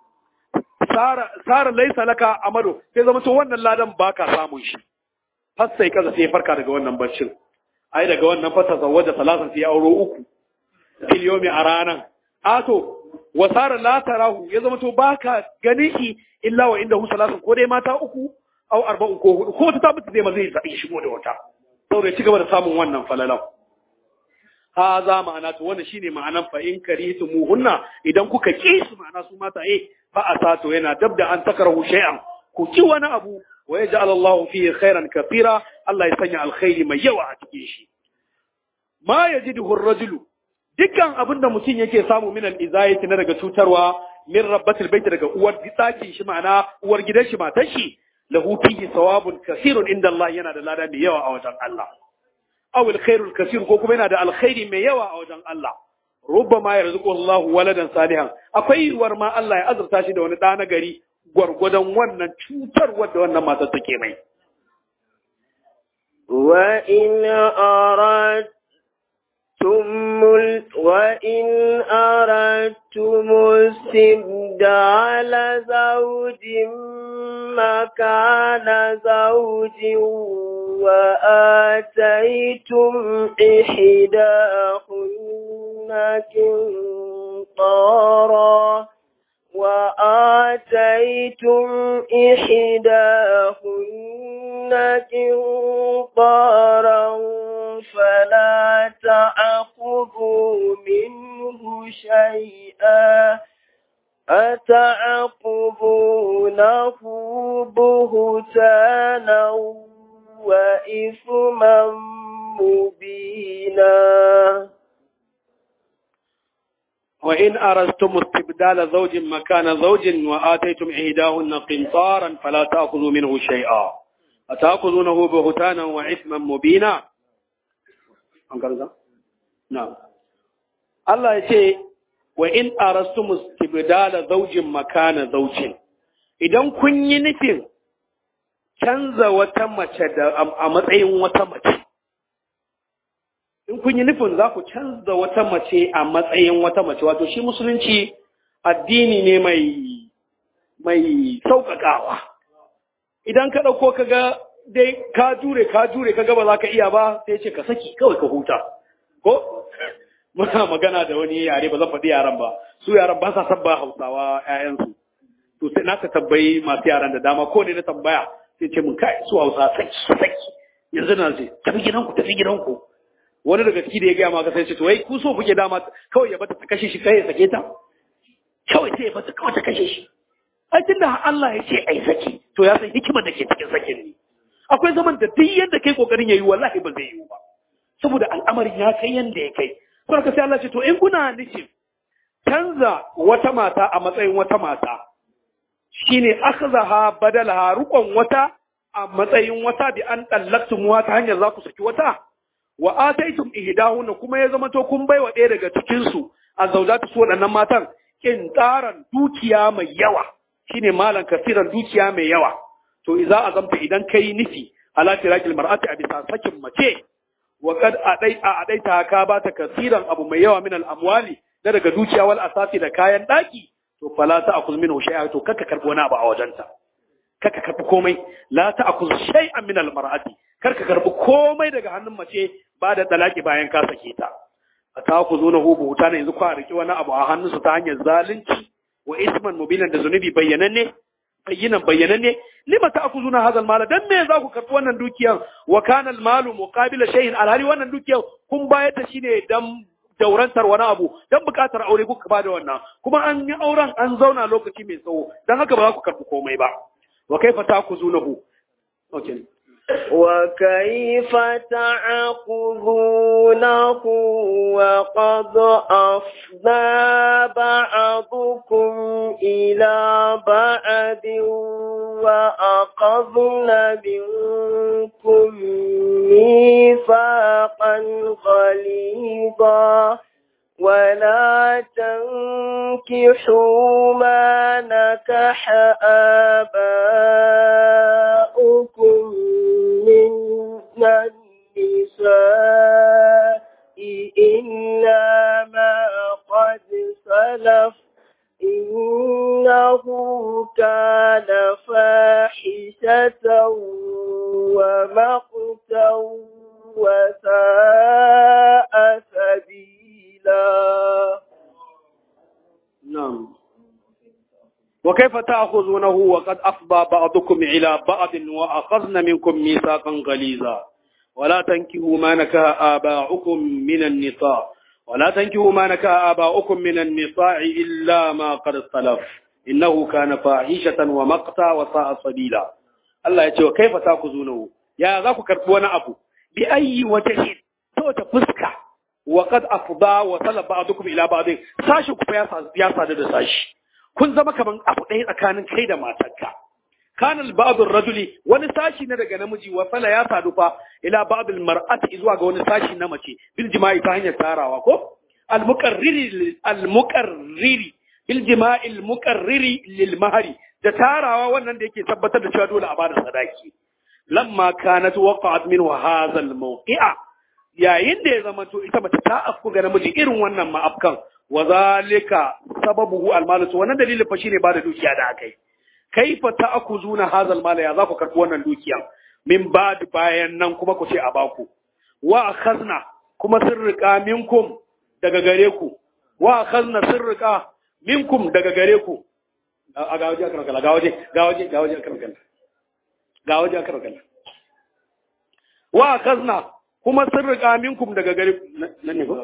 Sara laisa laka amado, sai zama to wannan ladan baka samun shi. Har sai kaza sai farka daga wannan barcin. Ai daga wannan fata zawaja salasan sai auro uku. Fil yawmi a ranan. Ato wa sara la tarahu, ya zama to baka gani shi illa wa indahu salasan, ko dai mata uku au arba'u ko hudu, ko ta mutu zai ma zai shigo da wata. Saboda ya ci gaba da samun wannan falalan. Haza ma'ana, to wannan shine ma'anan fa in karihtumuhunna, idan kuka ki su, ma'ana su mata fa asato yana dabda an takrahu shay'an, ku ki wani abu, wa yaj'al Allahu fihi khairan kathira, Allah ya sanya alkhairi mai yawa a cikin shi. Ma yajiduhu ar-rajulu, dukkan abinda mutum yake samu min al-izayati na daga cutarwa, min rabbatil bait, daga uwar gidakin shi, ma'ana uwar gidan shi matar shi, lahu fihi thawabun kathirun inda Allah, yana da lada mai yawa a wajen Allah. Aw alkhairul kaseer, ko kuma yana da alkhairi mai yawa a wajen Allah. Rubbama yarzuqu Allah waladan salihan, akwai yiwuwar ma Allah ya azurta shi da wani ɗa na gari gwargwadon wannan cutar wadda wannan matar take mai. Wa in aradtum istibdala zawjin makana zawjin وآتيتم إحداهن قنطارا وآتيتم إحداهن قنطارا فلا تأخذوا منه شيئا أتعقبونه بهتانا وإثما مبينا وإن أردتم استبدال زوج مكان زوج وآتيتم إحداهن قنطارا فلا تأخذوا منه شيئا أتأخذونه بهتانا وإثما مبينا. نعم. الله يقول وإن أردتم استبدال زوج مكان زوج idan kun yi nufin canza wata mace a matsayin wata mace, in kun yi nufin za ku canza wata mace a matsayin wata mace, wato shi musulunci addini ne mai sauƙaƙawa. Idan ka ɗauko ka ga dai ka jure ka ga ba za ka iya ba, sai ce ka saki kawai ka huta. Ko? Muna magana da wani yare ba zan faɗi yaran ba, su yaran ba sa sabba Hausawa 'ya'yansu. To sai na ka tambayi masu yaran da dama ko ne na tambaya sai ce mun kai su Hausa saki yanzu na ce tafi gidanku. Wani daga ciki da ya gaya maka sai ce to wai ku so kuke dama kawai ya bata ta kashe shi kai ya sake ta kawai sai ya bata kawai ta kashe shi. Ai tunda Allah ya ce ai saki to ya san hikimar da ke cikin sakin ne. Akwai zaman da duk yadda kai kokarin yayi wallahi ba zai yi ba saboda al'amarin ya kai yanda ya kai. Saboda sai Allah ce to in kuna nufin canza wata mata a matsayin wata mata shine akhzaha badalaha rukun wata a matsayin wata bi an dallaktum ta hanyar za ku saki wata wa ataitum ihdahunna kuma ya zama to kun baiwa ɗaya daga cikin su azawjatu su waɗannan matan kintaran dukiya mai yawa shine malan kafiran dukiya mai yawa. To idza azamta idan kai nufi ala tirakil mar'ati a bisa sakin mace wa kad adaita ka bata kasiran abu mai yawa min al amwali daga dukiya wal asasi da kayan daki to fala ta'khudh minhu shay'an to kaka karbo wani abu a wajenta kaka karbi komai la ta'khudh shay'an min al-mar'ati karka karbi komai daga hannun mace ba da talaki bayan ka sake ta ata'khuzunahu buhutana yanzu ka riki wani abu a hannunsu ta hanyar zalunci wa isman mubinan da zunubi bayyananne lima ta'khuzuna hadha al-mala dan me za ku karbi wannan dukiyan wa kana al-malu muqabila shay'in alhari wannan dukiyan kun bayar da shi ne dan daurantar wani abu dan bukatar aure kuka bada wannan kuma an yi auren an zauna lokaci mai tsawo dan haka ba za ku karbi komai ba wa kaifa ta'khuzunahu okay وكيف تعقلونه وقد أفضى بعضكم إلى بعض وأخذن منكم ميثاقا غليظا ولا تنكحوا ما نكح آباؤكم من النساء إلا ما قد سلف إنه كان فاحشة ومقتا وساء سبيلا. نعم. وكيف تأخذونه وقد أفضى بعضكم إلى بعض وأخذن منكم ميثاقا غليظا ولا تنكحوا ما نكح آباؤكم من النساء إلا ما قد سلف إنه كان فاحشة ومقتا وساء سبيلا. الله يقول كيف تأخذونه يا ذاك كربونا أبو بأي وجه توت فسكة وقد أفضى وصل بعضكم إلى بعض ساشو كفايا صادر ساش kun zama kaman abu ɗaya tsakanin kai da matarka kana al-ba'd ar-rajuli wani sashi na daga namiji wa fala ya sadu fa ila ba'd al-mar'ati zuwa ga wani sashi na mace bil jima'i ta hanyar tarawa ko al-muqarriri bil jima'i al-muqarriri lil mahari da tarawa wannan da yake tabbatar da cewa dole a bada sadaki lamma kanat waqa'at minhu hadha al-mawqi'a yayin da ya zama to ita mace ta afku ga namiji irin wannan ma'afkan wa zalika sababuhu almalu wannan dalilin fa shine ba da dukiya da akai kaifa ta'khuzuna hadha almala ya za ku karbi wannan dukiya min ba'd bayan nan kuma ku ce a baku wa akhazna kuma sirrika minkum daga gare ku wa akhazna sirrika minkum daga gare ku a ga waje aka rakalla ga waje aka rakalla ga waje aka rakalla wa kazna kuma sun riga minkum daga gari nan ne ko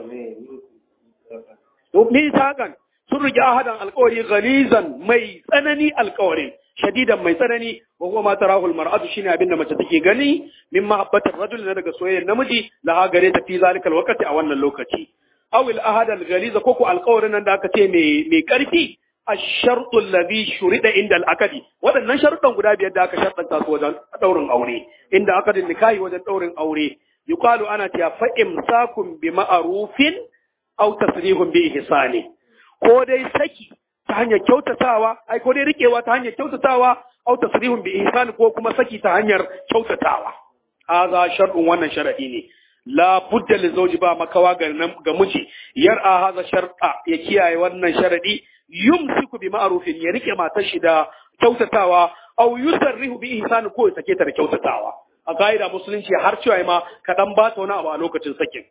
to mi takan sun riga ahadan alƙawari ghalizan mai tsanani alƙawarin shadidan mai tsanani wa huwa ma tarahu almar'atu shine abinda mace take gani min mahabbatir rajul na daga soyayyar namiji la gare ta fi zalikal waqti a wannan lokaci aw al ahad al ghaliza ko ko alƙawarin nan da aka ce mai karfi الشرط الذي شرط عند العقد wadannan sharuɗan guda biyar da aka sharɗanta su wajen daurin aure inda aqdin nikahi wajen daurin aure yuqalu ana ta fa imsakun bi ma'rufin aw tasrihun bi ihsani ko dai saki ta hanyar kyautatawa ko dai rikewa ta hanyar kyautatawa aw tasrihun bi ihsani ko kuma saki ta hanyar kyautatawa hadha shar'un wannan sharadi ne la budda li zawji ba makawa ga miji yar'a hadha shar'a ya kiyaye wannan sharadi yumsiku bi ma'rufin ya rike matar shi da kyautatawa aw yusarrihu bi ihsan ko ya sake ta da kyautatawa a kaida musulunci har cewa ma ka dan ba ta wani abu a lokacin sakin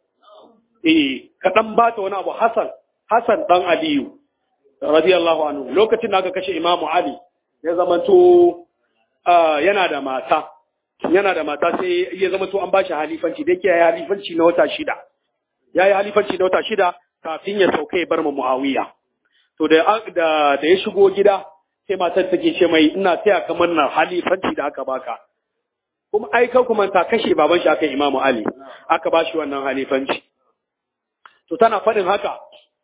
ka dan ba ta wani abu Hassan dan Aliyu radiyallahu anhu lokacin da aka kashe Imam Ali ya zamanto yana da mata sai ya zamanto an bashi halifanci da yake yayi halifanci na wata shida kafin ya sauka ya bar mu Muawiya to da ya shigo gida sai matar take ce mai ina taya ka murnar halifanci da aka baka kuma ai kan kuma ta kashe baban shi aka Imam Ali aka bashi wannan halifanci to tana faɗin haka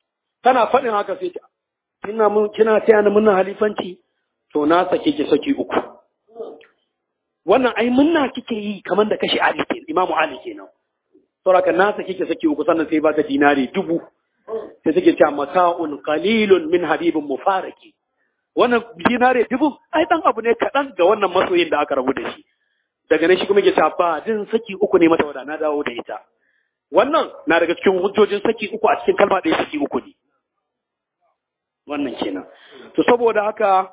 sai kina taya ni murnar halifanci to na sake ki saki uku wannan ai munna kike yi kamar da kashe Ali Imam Ali kenan saboda na sake ki saki uku sannan sai baka dinari 1000 sai take cewa mata'un qalilun min habibin mufaraki wannan dinare 1000 ai dan abu ne kadan ga wannan masoyin da aka rabu da shi daga nan shi kuma yake cewa ba din saki uku ne mata wada na dawo da ita wannan na daga cikin hujjojin saki uku a cikin kalma ɗaya saki uku ne wannan kenan to saboda haka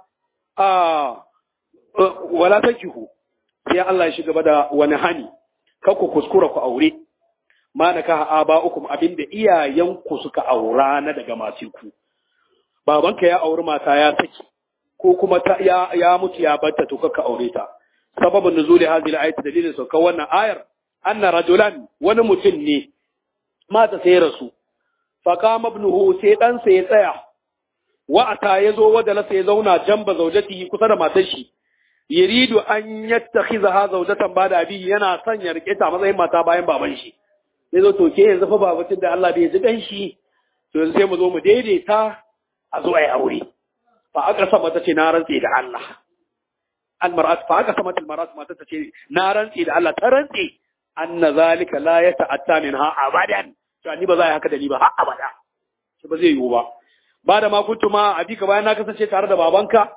wala takihu sai Allah ya shiga da wani hani ku kuskura ku aure ma na ka aba'ukum abinda iyayenku suka aura na daga masu ku babanka ya auri mata ya saki ko kuma ya mutu ya batta to ka aure ta sababin nuzuli hadhihi al-ayat dalilin sauka wannan ayar anna rajulan wani mutum ne mata sai rasu fa qama ibnuhu sai dan sai ya tsaya wa ata yazo wadala sai ya zauna jamba zaujatihi kusa da matar shi yuridu an yattakhizaha zawjatan bada abi yana son ya rike ta matsayin mata bayan baban shi sai zo to ke yanzu fa babatin da Allah bai ji dan shi to yanzu sai mu zo mu daidaita a zo ai aure fa aka sama ta ce na rantsi da Allah almar'at fa aka sama almar'at mata ta ce na rantsi da Allah ta rantsi anna zalika la yata'atta minha abadan to ni ba za haka da ni ba har abada to ba zai yiwu ba da ma kuntuma abika bayan na kasance tare da babanka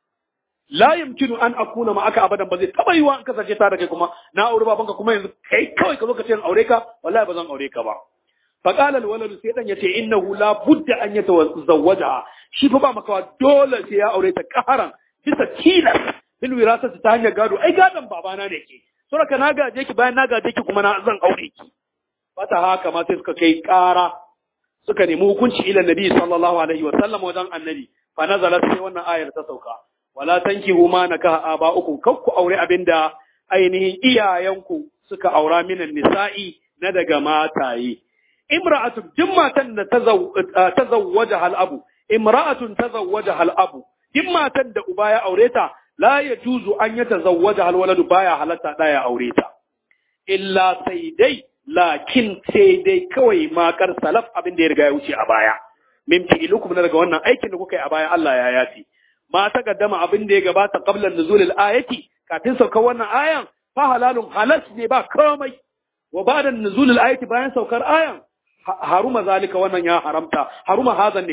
la yumkinu an akuna ma aka abadan ba zai taba yiwa an kasance tare da kai kuma na aure babanka kuma yanzu kai kawai ka zo ka ce in aure ka wallahi ba zan aure ka ba fa qala alwalad sai dan yace innahu la budda an yatazawwaja shi fa ba makawa dole sai ya aure ta kaharan bisa tilas bil wirasati ta hanyar gado ai gadon babana ne ke saboda na gaje ki bayan na gaje ki kuma na zan aure ki fata haka ma sai suka kai kara suka nemi hukunci ila nabi sallallahu alaihi wa sallam wajen annabi fa nazalat sai wannan ayar ta sauka wala tankihu ma nakaha aba'ukum kakku aure abinda ainihin iyayenku suka aura minan nisa'i na daga mataye imra'atun duk matan da tazawwaja hal abu imra'atun tazawwaja hal abu duk matan da uba ya aure ta la yajuzu an yatazawwaja hal waladu baya halatta da ya aure ta illa sai dai lakin sai dai kawai makar salaf abin da ya riga ya wuce a baya min fi'ilukum na daga wannan aikin da kuka yi a baya Allah ya yafi ma ta gaddama abin da ya gabata qabla nuzulil ayati kafin saukar wannan ayan fa halalun halas ne ba komai wa ba'da nuzulil ayati bayan saukar ayan haruma zalika wannan ya haramta haruma hazan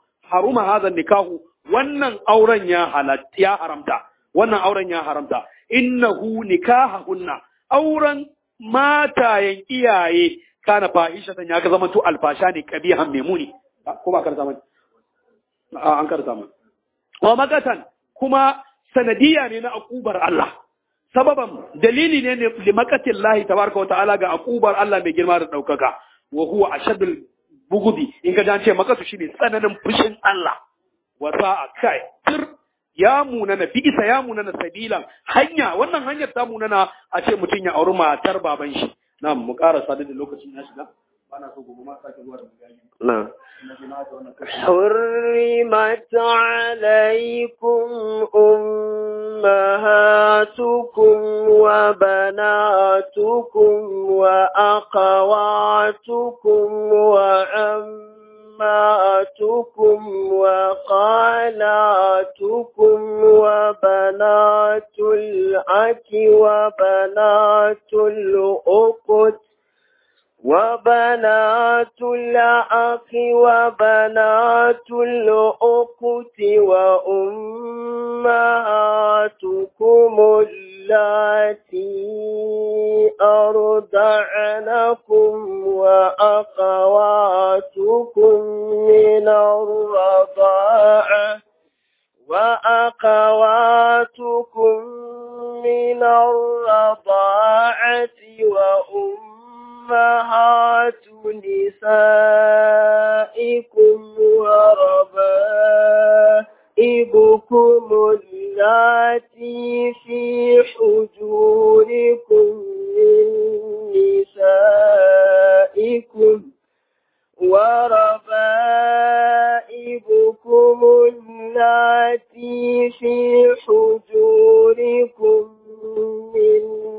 nikahu wannan auren ya haramta wannan auren ya haramta innahu nikahahunna auren matayen iyaye kana fahishatan ya ga zaman to alfasha ne kabihan memuni ko ba kar zaman an kar zaman wa makatan kuma sanadiya ne na akubar Allah sababan dalili ne li makatin Allah tabaraka wa ta'ala ga akubar Allah mai girma da daukaka wa huwa ashadul bugudi in ka ce makatu shine tsananin fushin Allah wa sa'a kai ya munana bisa ya munana sabilan hanya wannan hanyar ta munana a ce mutum ya auri matar baban shi na'am mu ƙara sadar da lokacin ya shiga bana so gobe ma sake zuwa da magana نعم حرمت عليكم أمهاتكم وبناتكم وأخواتكم وعماتكم وخالاتكم وبنات الأخ وبنات الأخت وبنات الأخ وبنات الأخت وأمهاتكم اللاتي أرضعنكم وأخواتكم من الرضاعة وأخواتكم من الرضاعة أمهات نسائكم وربائبكم اللاتي في حجوركم من نسائكم وربائبكم اللاتي في حجوركم من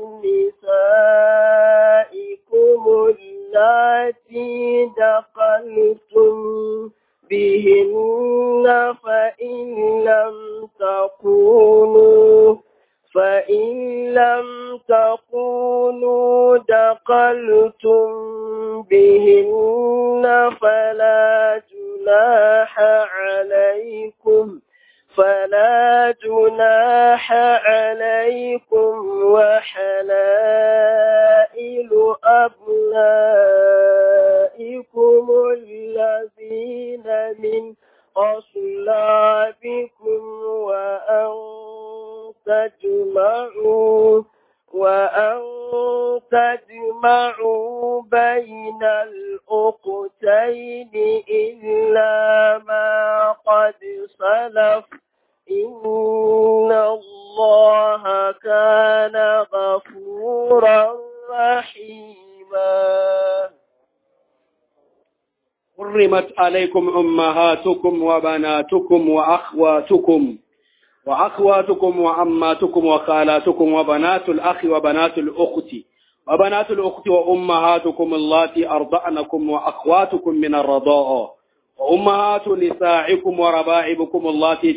نسائكم اللاتي دخلتم بهن فإن لم تكونوا دخلتم بهن فلا جناح عليكم وحلائل أبنائكم الذين من أصلابكم وأن تجمعوا بين الأختين إلا ما قد سلف إن الله كان غفورا رحيما. حرمت عليكم أمهاتكم وبناتكم وأخواتكم وعماتكم وخالاتكم وبنات الأخ وبنات الأخت وأمهاتكم اللاتي أرضعنكم وأخواتكم من الرضاعة وأمهات نسائكم وربائبكم اللاتي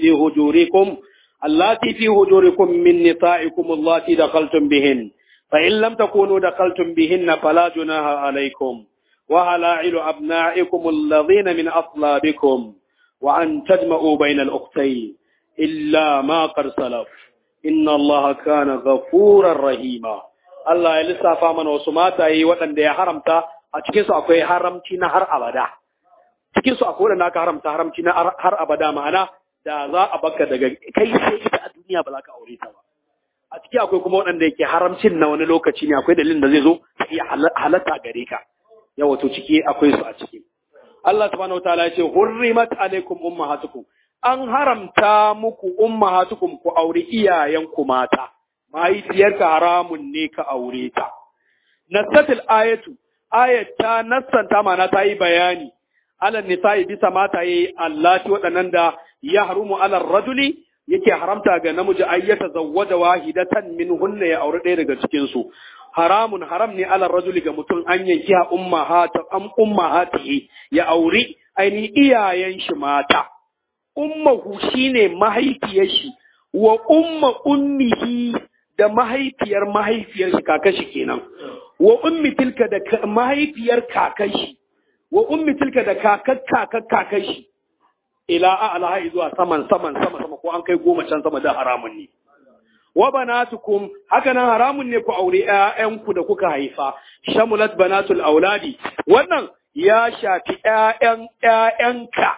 في هجوركم من نسائكم اللاتي دخلتم بهن فإن لم تكونوا دخلتم بهن فلا جناح عليكم وحلائل أبنائكم الذين من أصلابكم وأن تجمعوا بين الأختين إلا ما قد سلف إن الله كان غفورا رحيما. Allah ya lissafa mana wasu mataye waɗanda ya haramta a cikinsu akwai haramci na har abada. Cikinsu akwai waɗanda aka haramta haramci na har abada ma'ana da za a baka daga kai sai ita a duniya ba za ka aure ta ba. A ciki akwai kuma waɗanda yake haramcin na wani lokaci ne akwai dalilin da zai zo ta iya halatta gare ka. Yawa to ciki akwai su a ciki. Allah subhanahu wataala ya ce hurrimat alaikum ummahatukum an haramta muku ummahatukum ku aure iyayenku mata. Mahaifiyarka haramun ne ka aure ta. Nassatul ayatu, ta nassanta mana ta yi bayani, alal nisa'i bisa mata yi allati waɗannan da ya harumu alal rajuli yake haramta ga namiji ayyata zawwaja wahidatan min hunna ya aure ɗaya daga cikinsu. Haramun haram ne alal rajuli ga mutum an yanki ha ummahatihi ya auri ainihin iyayen shi mata. Ummahu shine mahaifiyar shi wa ummihi da mahaifiyar shi kakan shi kenan wa ummi tilka da mahaifiyar kakan shi wa ummi tilka da kakan shi ila a'laha zuwa sama ko an kai 10 can sama da haramun ne wa banatukum haka nan haramun ne ku aure ƴaƴanku da kuka haifa shamulat banatul auladi wannan ya shafi ƴaƴanka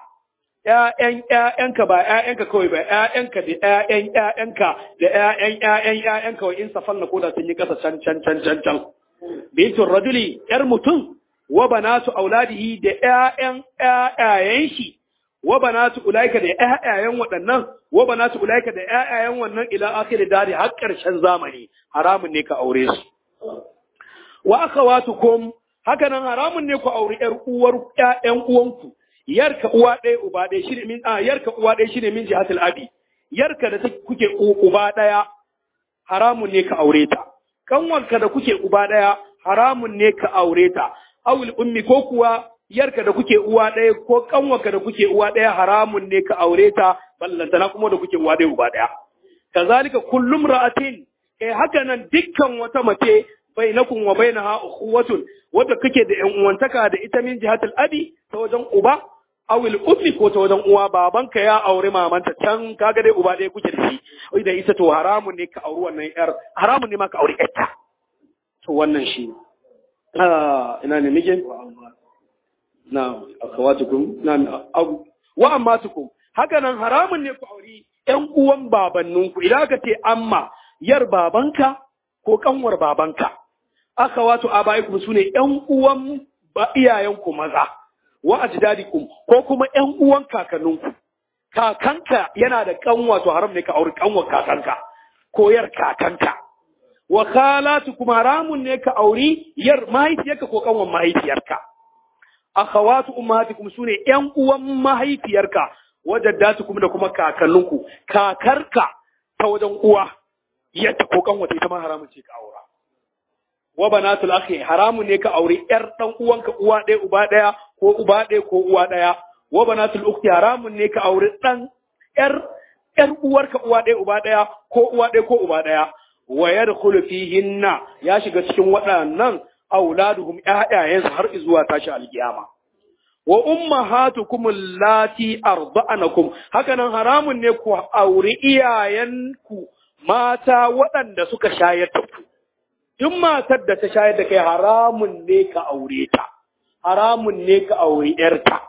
ba ƴaƴanka kawai ba ƴaƴanka da ƴaƴanka da ƴaƴanka wa in safalna ko da sun yi kasa can bintul rajuli ƴar mutum wa banatu auladihi da ƴaƴan shi wa banatu ulaika da ƴaƴayen waɗannan wa banatu ulaika da ƴaƴayen wannan ila akhir dari har ƙarshen zamani haramun ne ka aure su wa akhawatukum haka nan haramun ne ku auri ƴan uwanku yarka uwa ɗaya uba ɗaya shine min yarka uwa ɗaya shine min jihatul abi yarka da kuke uba ɗaya haramun ne ka aure ta kanwarka da kuke uba ɗaya haramun ne ka aure ta awul ummi ko kuwa yarka da kuke uwa ɗaya ko kanwarka da kuke uwa ɗaya haramun ne ka aure ta ballantana kuma da kuke uwa ɗaya uba ɗaya kazalika kullum ra'atin haka nan dukkan wata mace bainakum wa bainaha ukhuwatun wadda kake da ƴan uwantaka da ita min jihatul abi ta wajen uba awil ummi ko ta wajen uwa babanka ya aure mamanta can kaga dai uba ɗaya kuke da shi da ita to haramun ne ka auri wannan yar haramun ne ma ka auri ƴarta to wannan shi ina ne mike na akhawatukum na wa ammatukum haka nan haramun ne ku auri ƴan uwan babanninku idan ka ce amma yar babanka ko kanwar babanka akhawatu abaikum sune ƴan uwan iyayenku maza wa ajdadikum ko kuma ƴan uwan kakanninku kakanka yana da kanwa to haram ne ka auri kanwar kakanka ko yar kakanka wa khalatukum haramun ne ka auri yar mahaifiyarka ko kanwar mahaifiyarka akhawatu ummatikum sune ƴan uwan mahaifiyarka wajaddatukum da kuma kakanninku kakarka ta wajen uwa yadda ko kanwata ita ma haramun ce ka aura wa banatul akhi haramun ne ka aure yar dan uwanka uwa ɗaya uba ɗaya ko uba ɗaya ko uwa ɗaya wa banatul ukhti haramun ne ka aure dan yar uwarka uwa ɗaya uba ɗaya ko uwa ɗaya ko uba ɗaya wa yadkhulu fihinna ya shiga cikin waɗannan auladuhum ƴaƴayensu har zuwa tashi alkiyama wa ummahatukum allati arda'anakum hakanan haramun ne ku aure iyayenku mata waɗanda suka shayar da ku in matar da ta shayar da kai haramun ne ka aure ta haramun ne ka aure ƴarta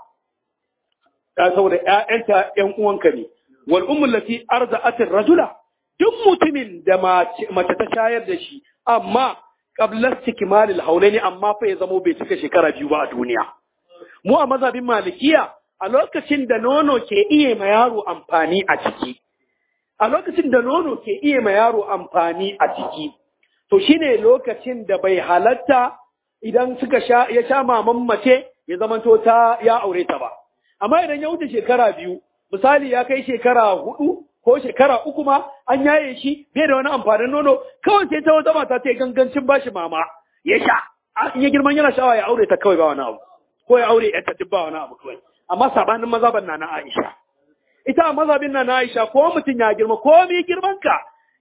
ta saboda ƴaƴanta ƴan uwanka ne wal ummu allati arda'at ar-rajula duk mutumin da mace ta shayar da shi amma qabla istikmal al-hawlaini amma fa ya zamo bai cika shekara biyu ba a duniya mu a mazhabin malikiya a lokacin da nono ke iya ma yaro amfani a ciki a lokacin da nono ke iya ma yaro amfani a ciki to shine lokacin da bai halatta idan ya sha maman mace ya zamanto ya aure ta ba amma idan ya wuce shekara biyu misali ya kai shekara 4 ko shekara 3 ma an yaye shi bai da wani amfanin nono kawai sai ta wata mata ta gangancin bashi mama ya sha in ya girman yana sha'awa ya aure ta kawai ba wani abu ko ya aure ta duk ba wani abu kawai amma sabanin mazhaban na Aisha ita a mazhabin na Aisha ko mutum ya girma ko mi girman ka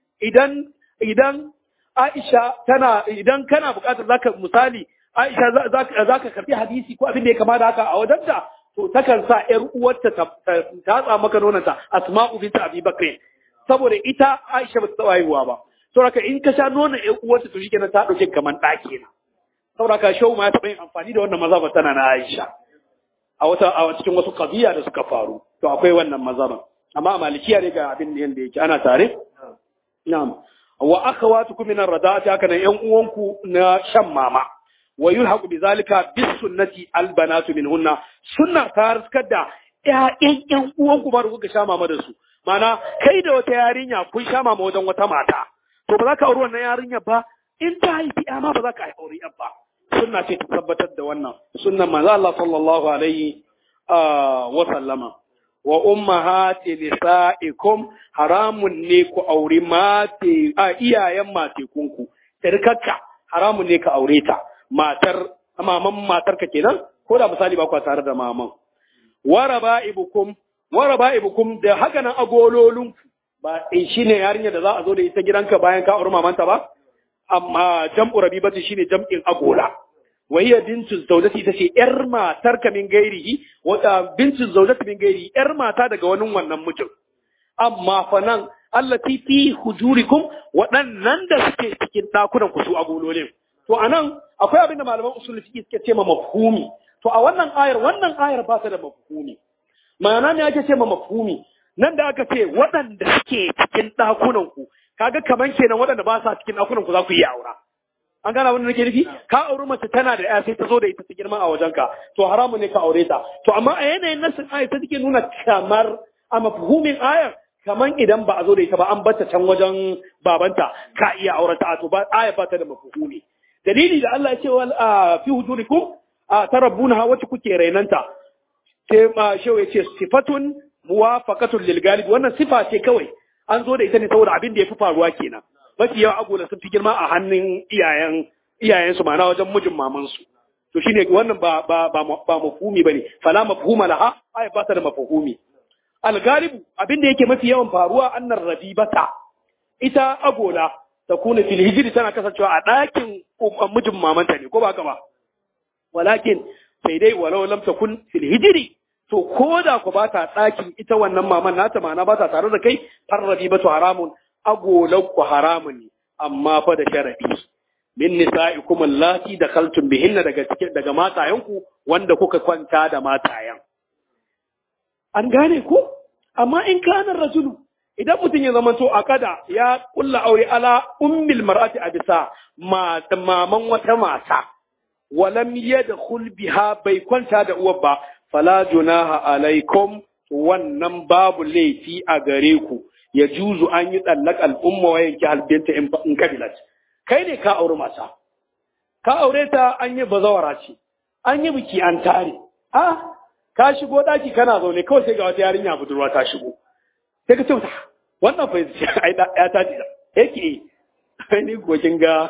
idan Aisha idan kana bukatar zaka misali Aisha zaka karbi hadisi ko abin da ya kama da haka a wajenta to takan sa ƴar uwarta ta tatsa maka nonanta Asma'u bint Abi Bakr saboda ita Aisha ba ta taba haihuwa ba saboda in ka sha nonon ƴar uwarta to shikenan ta dauke kaman ɗaki na saboda ka shehu ma ya taɓa yin amfani da wannan mazhaban tana na Aisha a cikin wasu qadiya da suka faru to akwai wannan mazhaban amma a malikiya ne ga abin da yake ana tare na'am wa akhawatukum min ar-rada'ati haka nan ƴan uwanku na shan mama wa yulhaqu bi zalika bis sunnati al banatu minhunna sunna ta riskar da ƴan uwanku ba da kuka sha mama da su mana kai da wata yarinya kun sha mama wajen wata mata to ba za ka auri wannan yarinya ba in ta haifi ma ba za ka auri ƴan ba sunna ce ta tabbatar da wannan sunnan manzo Allah sallallahu alaihi wa sallama wa ummahati nisaikum haramun ne ku auri iyayen matekunku tarkakka haramun ne ka aure ta maman matarka kenan ko da misali ba ku tare da maman waraba'ibukum da haka nan agololinku ba shine yarinya da za a zo da ita gidanka bayan ka auri mamanta ba amma jam'u rabibati shine jam'in agola وهي بنت الزوجة تشي إرما ترك من غيره بنت الزوجة من غيره إرما daga wani wannan mijin amma fanan allati fi hujurikum waɗannan da suke cikin dakunan ku su agololin to anan akwai abin da malaman usul fiqh suke ce ma mafhumi to a wannan ayar ba ta da mafhumi ma'ana ne ake ce ma mafhumi nan da aka ce waɗanda suke cikin dakunan ku kaga kaman kenan waɗanda ba sa cikin dakunan ku za ku yi aura an gana abin da nake nufi ka auri mace tana da ya sai ta zo da ita ta girma a wajenka to haramun ne ka aure ta to amma a yanayin nasin ayar ta take nuna kamar a mafhumin ayar kamar idan ba a zo da ita ba an bata can wajen babanta ka iya aurata to ba ayar ba ta da mafhumi dalili da Allah ya ce wal fi hujurikum tarabbunaha wacce kuke rainanta sai ma shehu ya ce sifatun muwafaqatun lil galib wannan sifa ce kawai an zo da ita ne saboda abin da ya fi faruwa kenan mafi yawa agola sun fi girma a hannun iyayensu ma'ana wajen mijin mamansu to shine wannan ba mafhumi bane fala mafhuma laha ay ba ta da mafhumi al-galibu abinda yake mafi yawan faruwa annar rabibata ita agola ta kuna fil hijri tana kasancewa a ɗakin mijin mamanta ne ko ba haka ba walakin sai dai walau lam takun fil hijri to ko da ku ba ta ɗakin ita wannan maman nata ma'ana ba ta tare da kai far rabibatu haramun agolan ku haramun ne amma fa da sharadi min nisa'ikum allati dakhaltum bihinna daga matayanku wanda kuka kwanta da matayan an gane ko amma in kana rajulu idan mutum ya zama to akada ya kulla aure ala ummil mar'ati abisa maman wata mata walam yadkhul biha bai kwanta da uwar ba fala junaha alaikum wannan babu laifi a gare ku ya juzu an yi tsallak al'umma wa yanki halbinta in kabilat kai ne ka aure mata ka aure ta an yi bazawara ce an yi biki an tare ka shigo daki kana zaune kawai sai ga wata yarinya budurwa ta shigo sai ka ce mata wannan fa ai ya ta ce yake ai ni gojin ga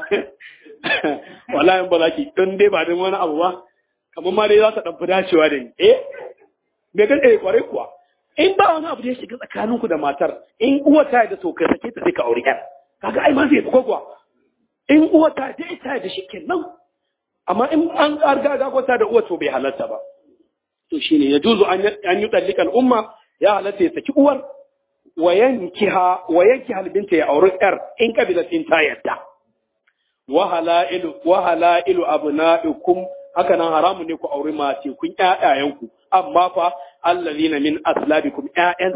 wallahi ba zaki don dai ba din wani abu ba kamar ma dai za ta dan fi dacewa da ni me ga kware kuwa in ba wani abu da ya shiga tsakaninku da matar in uwa ta da to kai sake ta sai ka aure yar kaga ai ma zai fi kuwa in uwa ta da ita da shi kenan amma in an gargaga kwata da uwa to bai halarta ba to shine ya juzu an yi dallikan umma ya halarta ya saki uwar wa yanki halbinta ya auri yar in kabilatin ta yadda wa halailu abna'ikum haka nan haramun ne ku auri mace kun ƴaƴayenku amma fa allazina min aslabikum ƴaƴan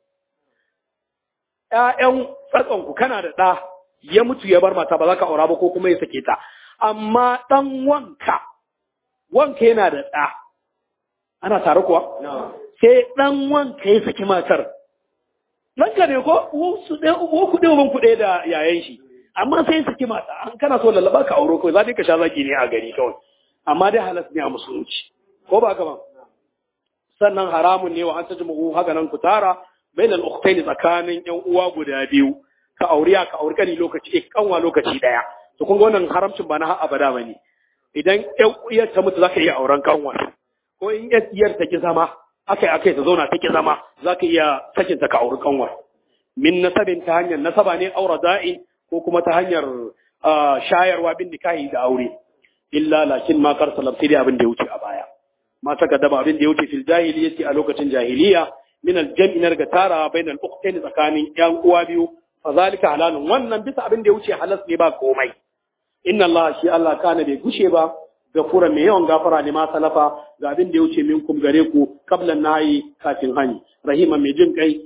tsatson ku kana da ɗa ya mutu ya bar mata ba za ka aura ba ko kuma ya sake ta amma ɗan wanka yana da ɗa ana tare kuwa sai ɗan wanka ya saki matar ɗanka ne ko uwa kuɗe uban kuɗe da yayan shi amma sai ya saki mata an kana so lallaba ka auro kawai za ka sha zaki ne a gari kawai amma dai halas ne a musulunci ko ba gaba sannan haramun ne wa an tajmu haka nan ku tara bainal ukhtayn tsakanin yan uwa guda biyu ka auriya ka auri kani lokaci kanwa lokaci daya to kun ga wannan haramcin ba na har abada bane idan yan iyar ta mutu zaka iya auren kanwa ko in iyar ta ki zama akai ta zauna ta ki zama zaka iya sakin ta ka auri kanwa min nasabin ta hanyar nasaba ne aura da'in ko kuma ta hanyar shayarwa bin nikahi da aure illa lakin ma kar salam sai abin da ya wuce a baya ma ta gaddaba abin da ya wuce fil jahiliyyati a lokacin jahiliya min al-jam'i na tara bainal ukhtayn tsakanin yan uwa biyu fa zalika halalun wannan bisa abin da ya wuce halas ne ba komai inna Allah shi Allah kana bai gushe ba gafura mai yawan gafara ne ma salafa ga abin da ya wuce minkum gare ku qablan nahi kafin hani rahima mai jin kai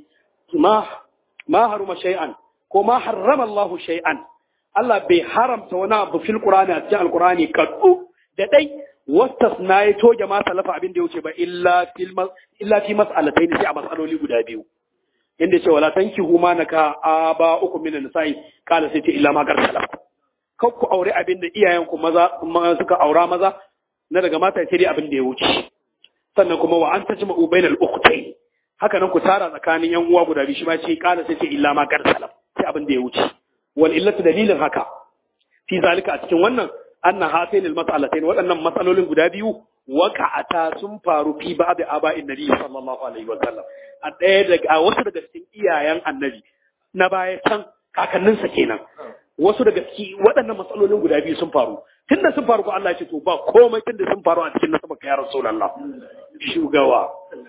ma haruma shay'an ko ma harrama Allah shay'an Allah bai haramta wani abu fil Qur'ani a cikin Al-Qur'ani kaddu da dai wastasna ya toge ma salafa abin da ya wuce ba illa fi mas'alatayn sai a mas'aloli guda biyu inda ce wala tankihu ma naka aba uku min nisa'i kala sai ce illa ma gar salaf kar ku aure abin da iyayenku maza suka aura maza na daga mata sai dai abin da ya wuce sannan kuma wa an tajma'u bainal ukhtayn haka nan ku tara tsakanin yan uwa guda biyu shi ma ce kala sai ce illa ma gar salaf sai abin da ya wuce wal illatu dalilin haka fi zalika a cikin wannan anna hatain al mas'alatain waɗannan matsalolin guda biyu waqa'ata sun faru fi ba'd aba'in nabi sallallahu alaihi wa sallam a ɗaya daga wasu daga cikin iyayen annabi na baya can kakanninsa kenan wasu daga cikin waɗannan matsalolin guda biyu sun faru tunda sun faru ko Allah ya ce to ba komai tunda sun faru a cikin nasaba ka ya rasulullah shugaba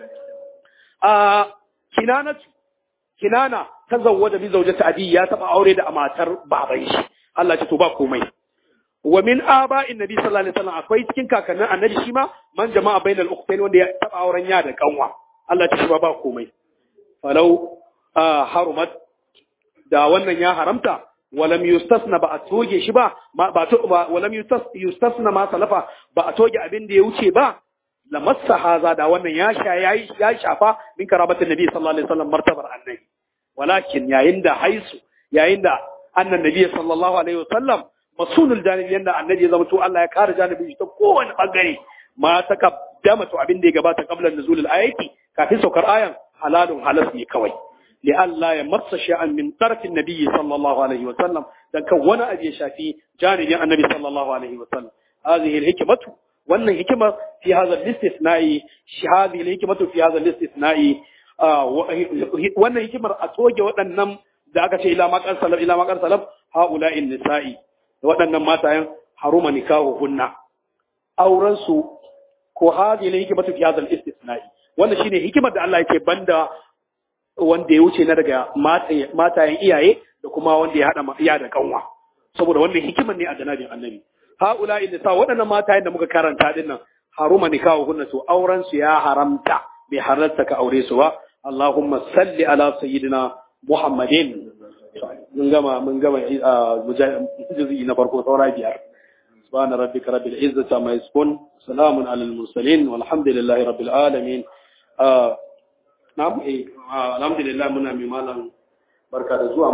kinana ta zawwada bi zawjati abi ya taba aure da matar baban shi Allah ce to ba komai wa min aba'in nabi sallallahu alaihi wasallam akwai cikin kakannin annabi shi ma man jama'a bainal ukhtayn wanda ya taba auren ya da kanwa Allah ce ba komai falau harumat da wannan ya haramta walam yustasna ba a toge shi ba walam yustasna ma salafa ba a toge abin da ya wuce ba lamassa haza da wannan ya shafa min karabatin nabi sallallahu alaihi wasallam martabar annabi walakin yayin da annan nabi sallallahu alaihi wasallam masulul janibi yanda annabi ya zama to Allah ya kare janibin shi ta kowane bangare ma takaddama to abin da ya gabata qabla nuzulul ayati kafin saukar ayan halalun halas ne kawai li Allah ya massa sha'an min tarfin nabi sallallahu alaihi wasallam dan kan wani abu ya shafi janibin annabi sallallahu alaihi wasallam hadhihi alhikmatu wannan hikima fi hadha al-istithna'i hadhihi alhikmatu fi hadha al-istithna'i wannan hikimar a toge waɗannan da aka ce ila maqar salaf haula'in nisa'i waɗannan matayen haruma nikahuhunna auren su ko hadhihi alhikmatu fi hadha al-istithna'i wannan shine hikimar da Allah yake banda wanda ya wuce na daga matayen iyaye da kuma wanda ya hada iya da kanwa saboda wannan hikimar ne a janabin annabi haula'in nisa waɗannan matayen da muka karanta din nan haruma nikahuhunna to auren su ya haramta bai halarta ka aure su ba Allahumma salli ala sayyidina Muhammadin mun gama juz'i na farko saura biyar subhana rabbika rabbil izzati amma yasifun salamun alal mursalin walhamdulillahi rabbil alamin alhamdulillah muna mai malam barka da zuwa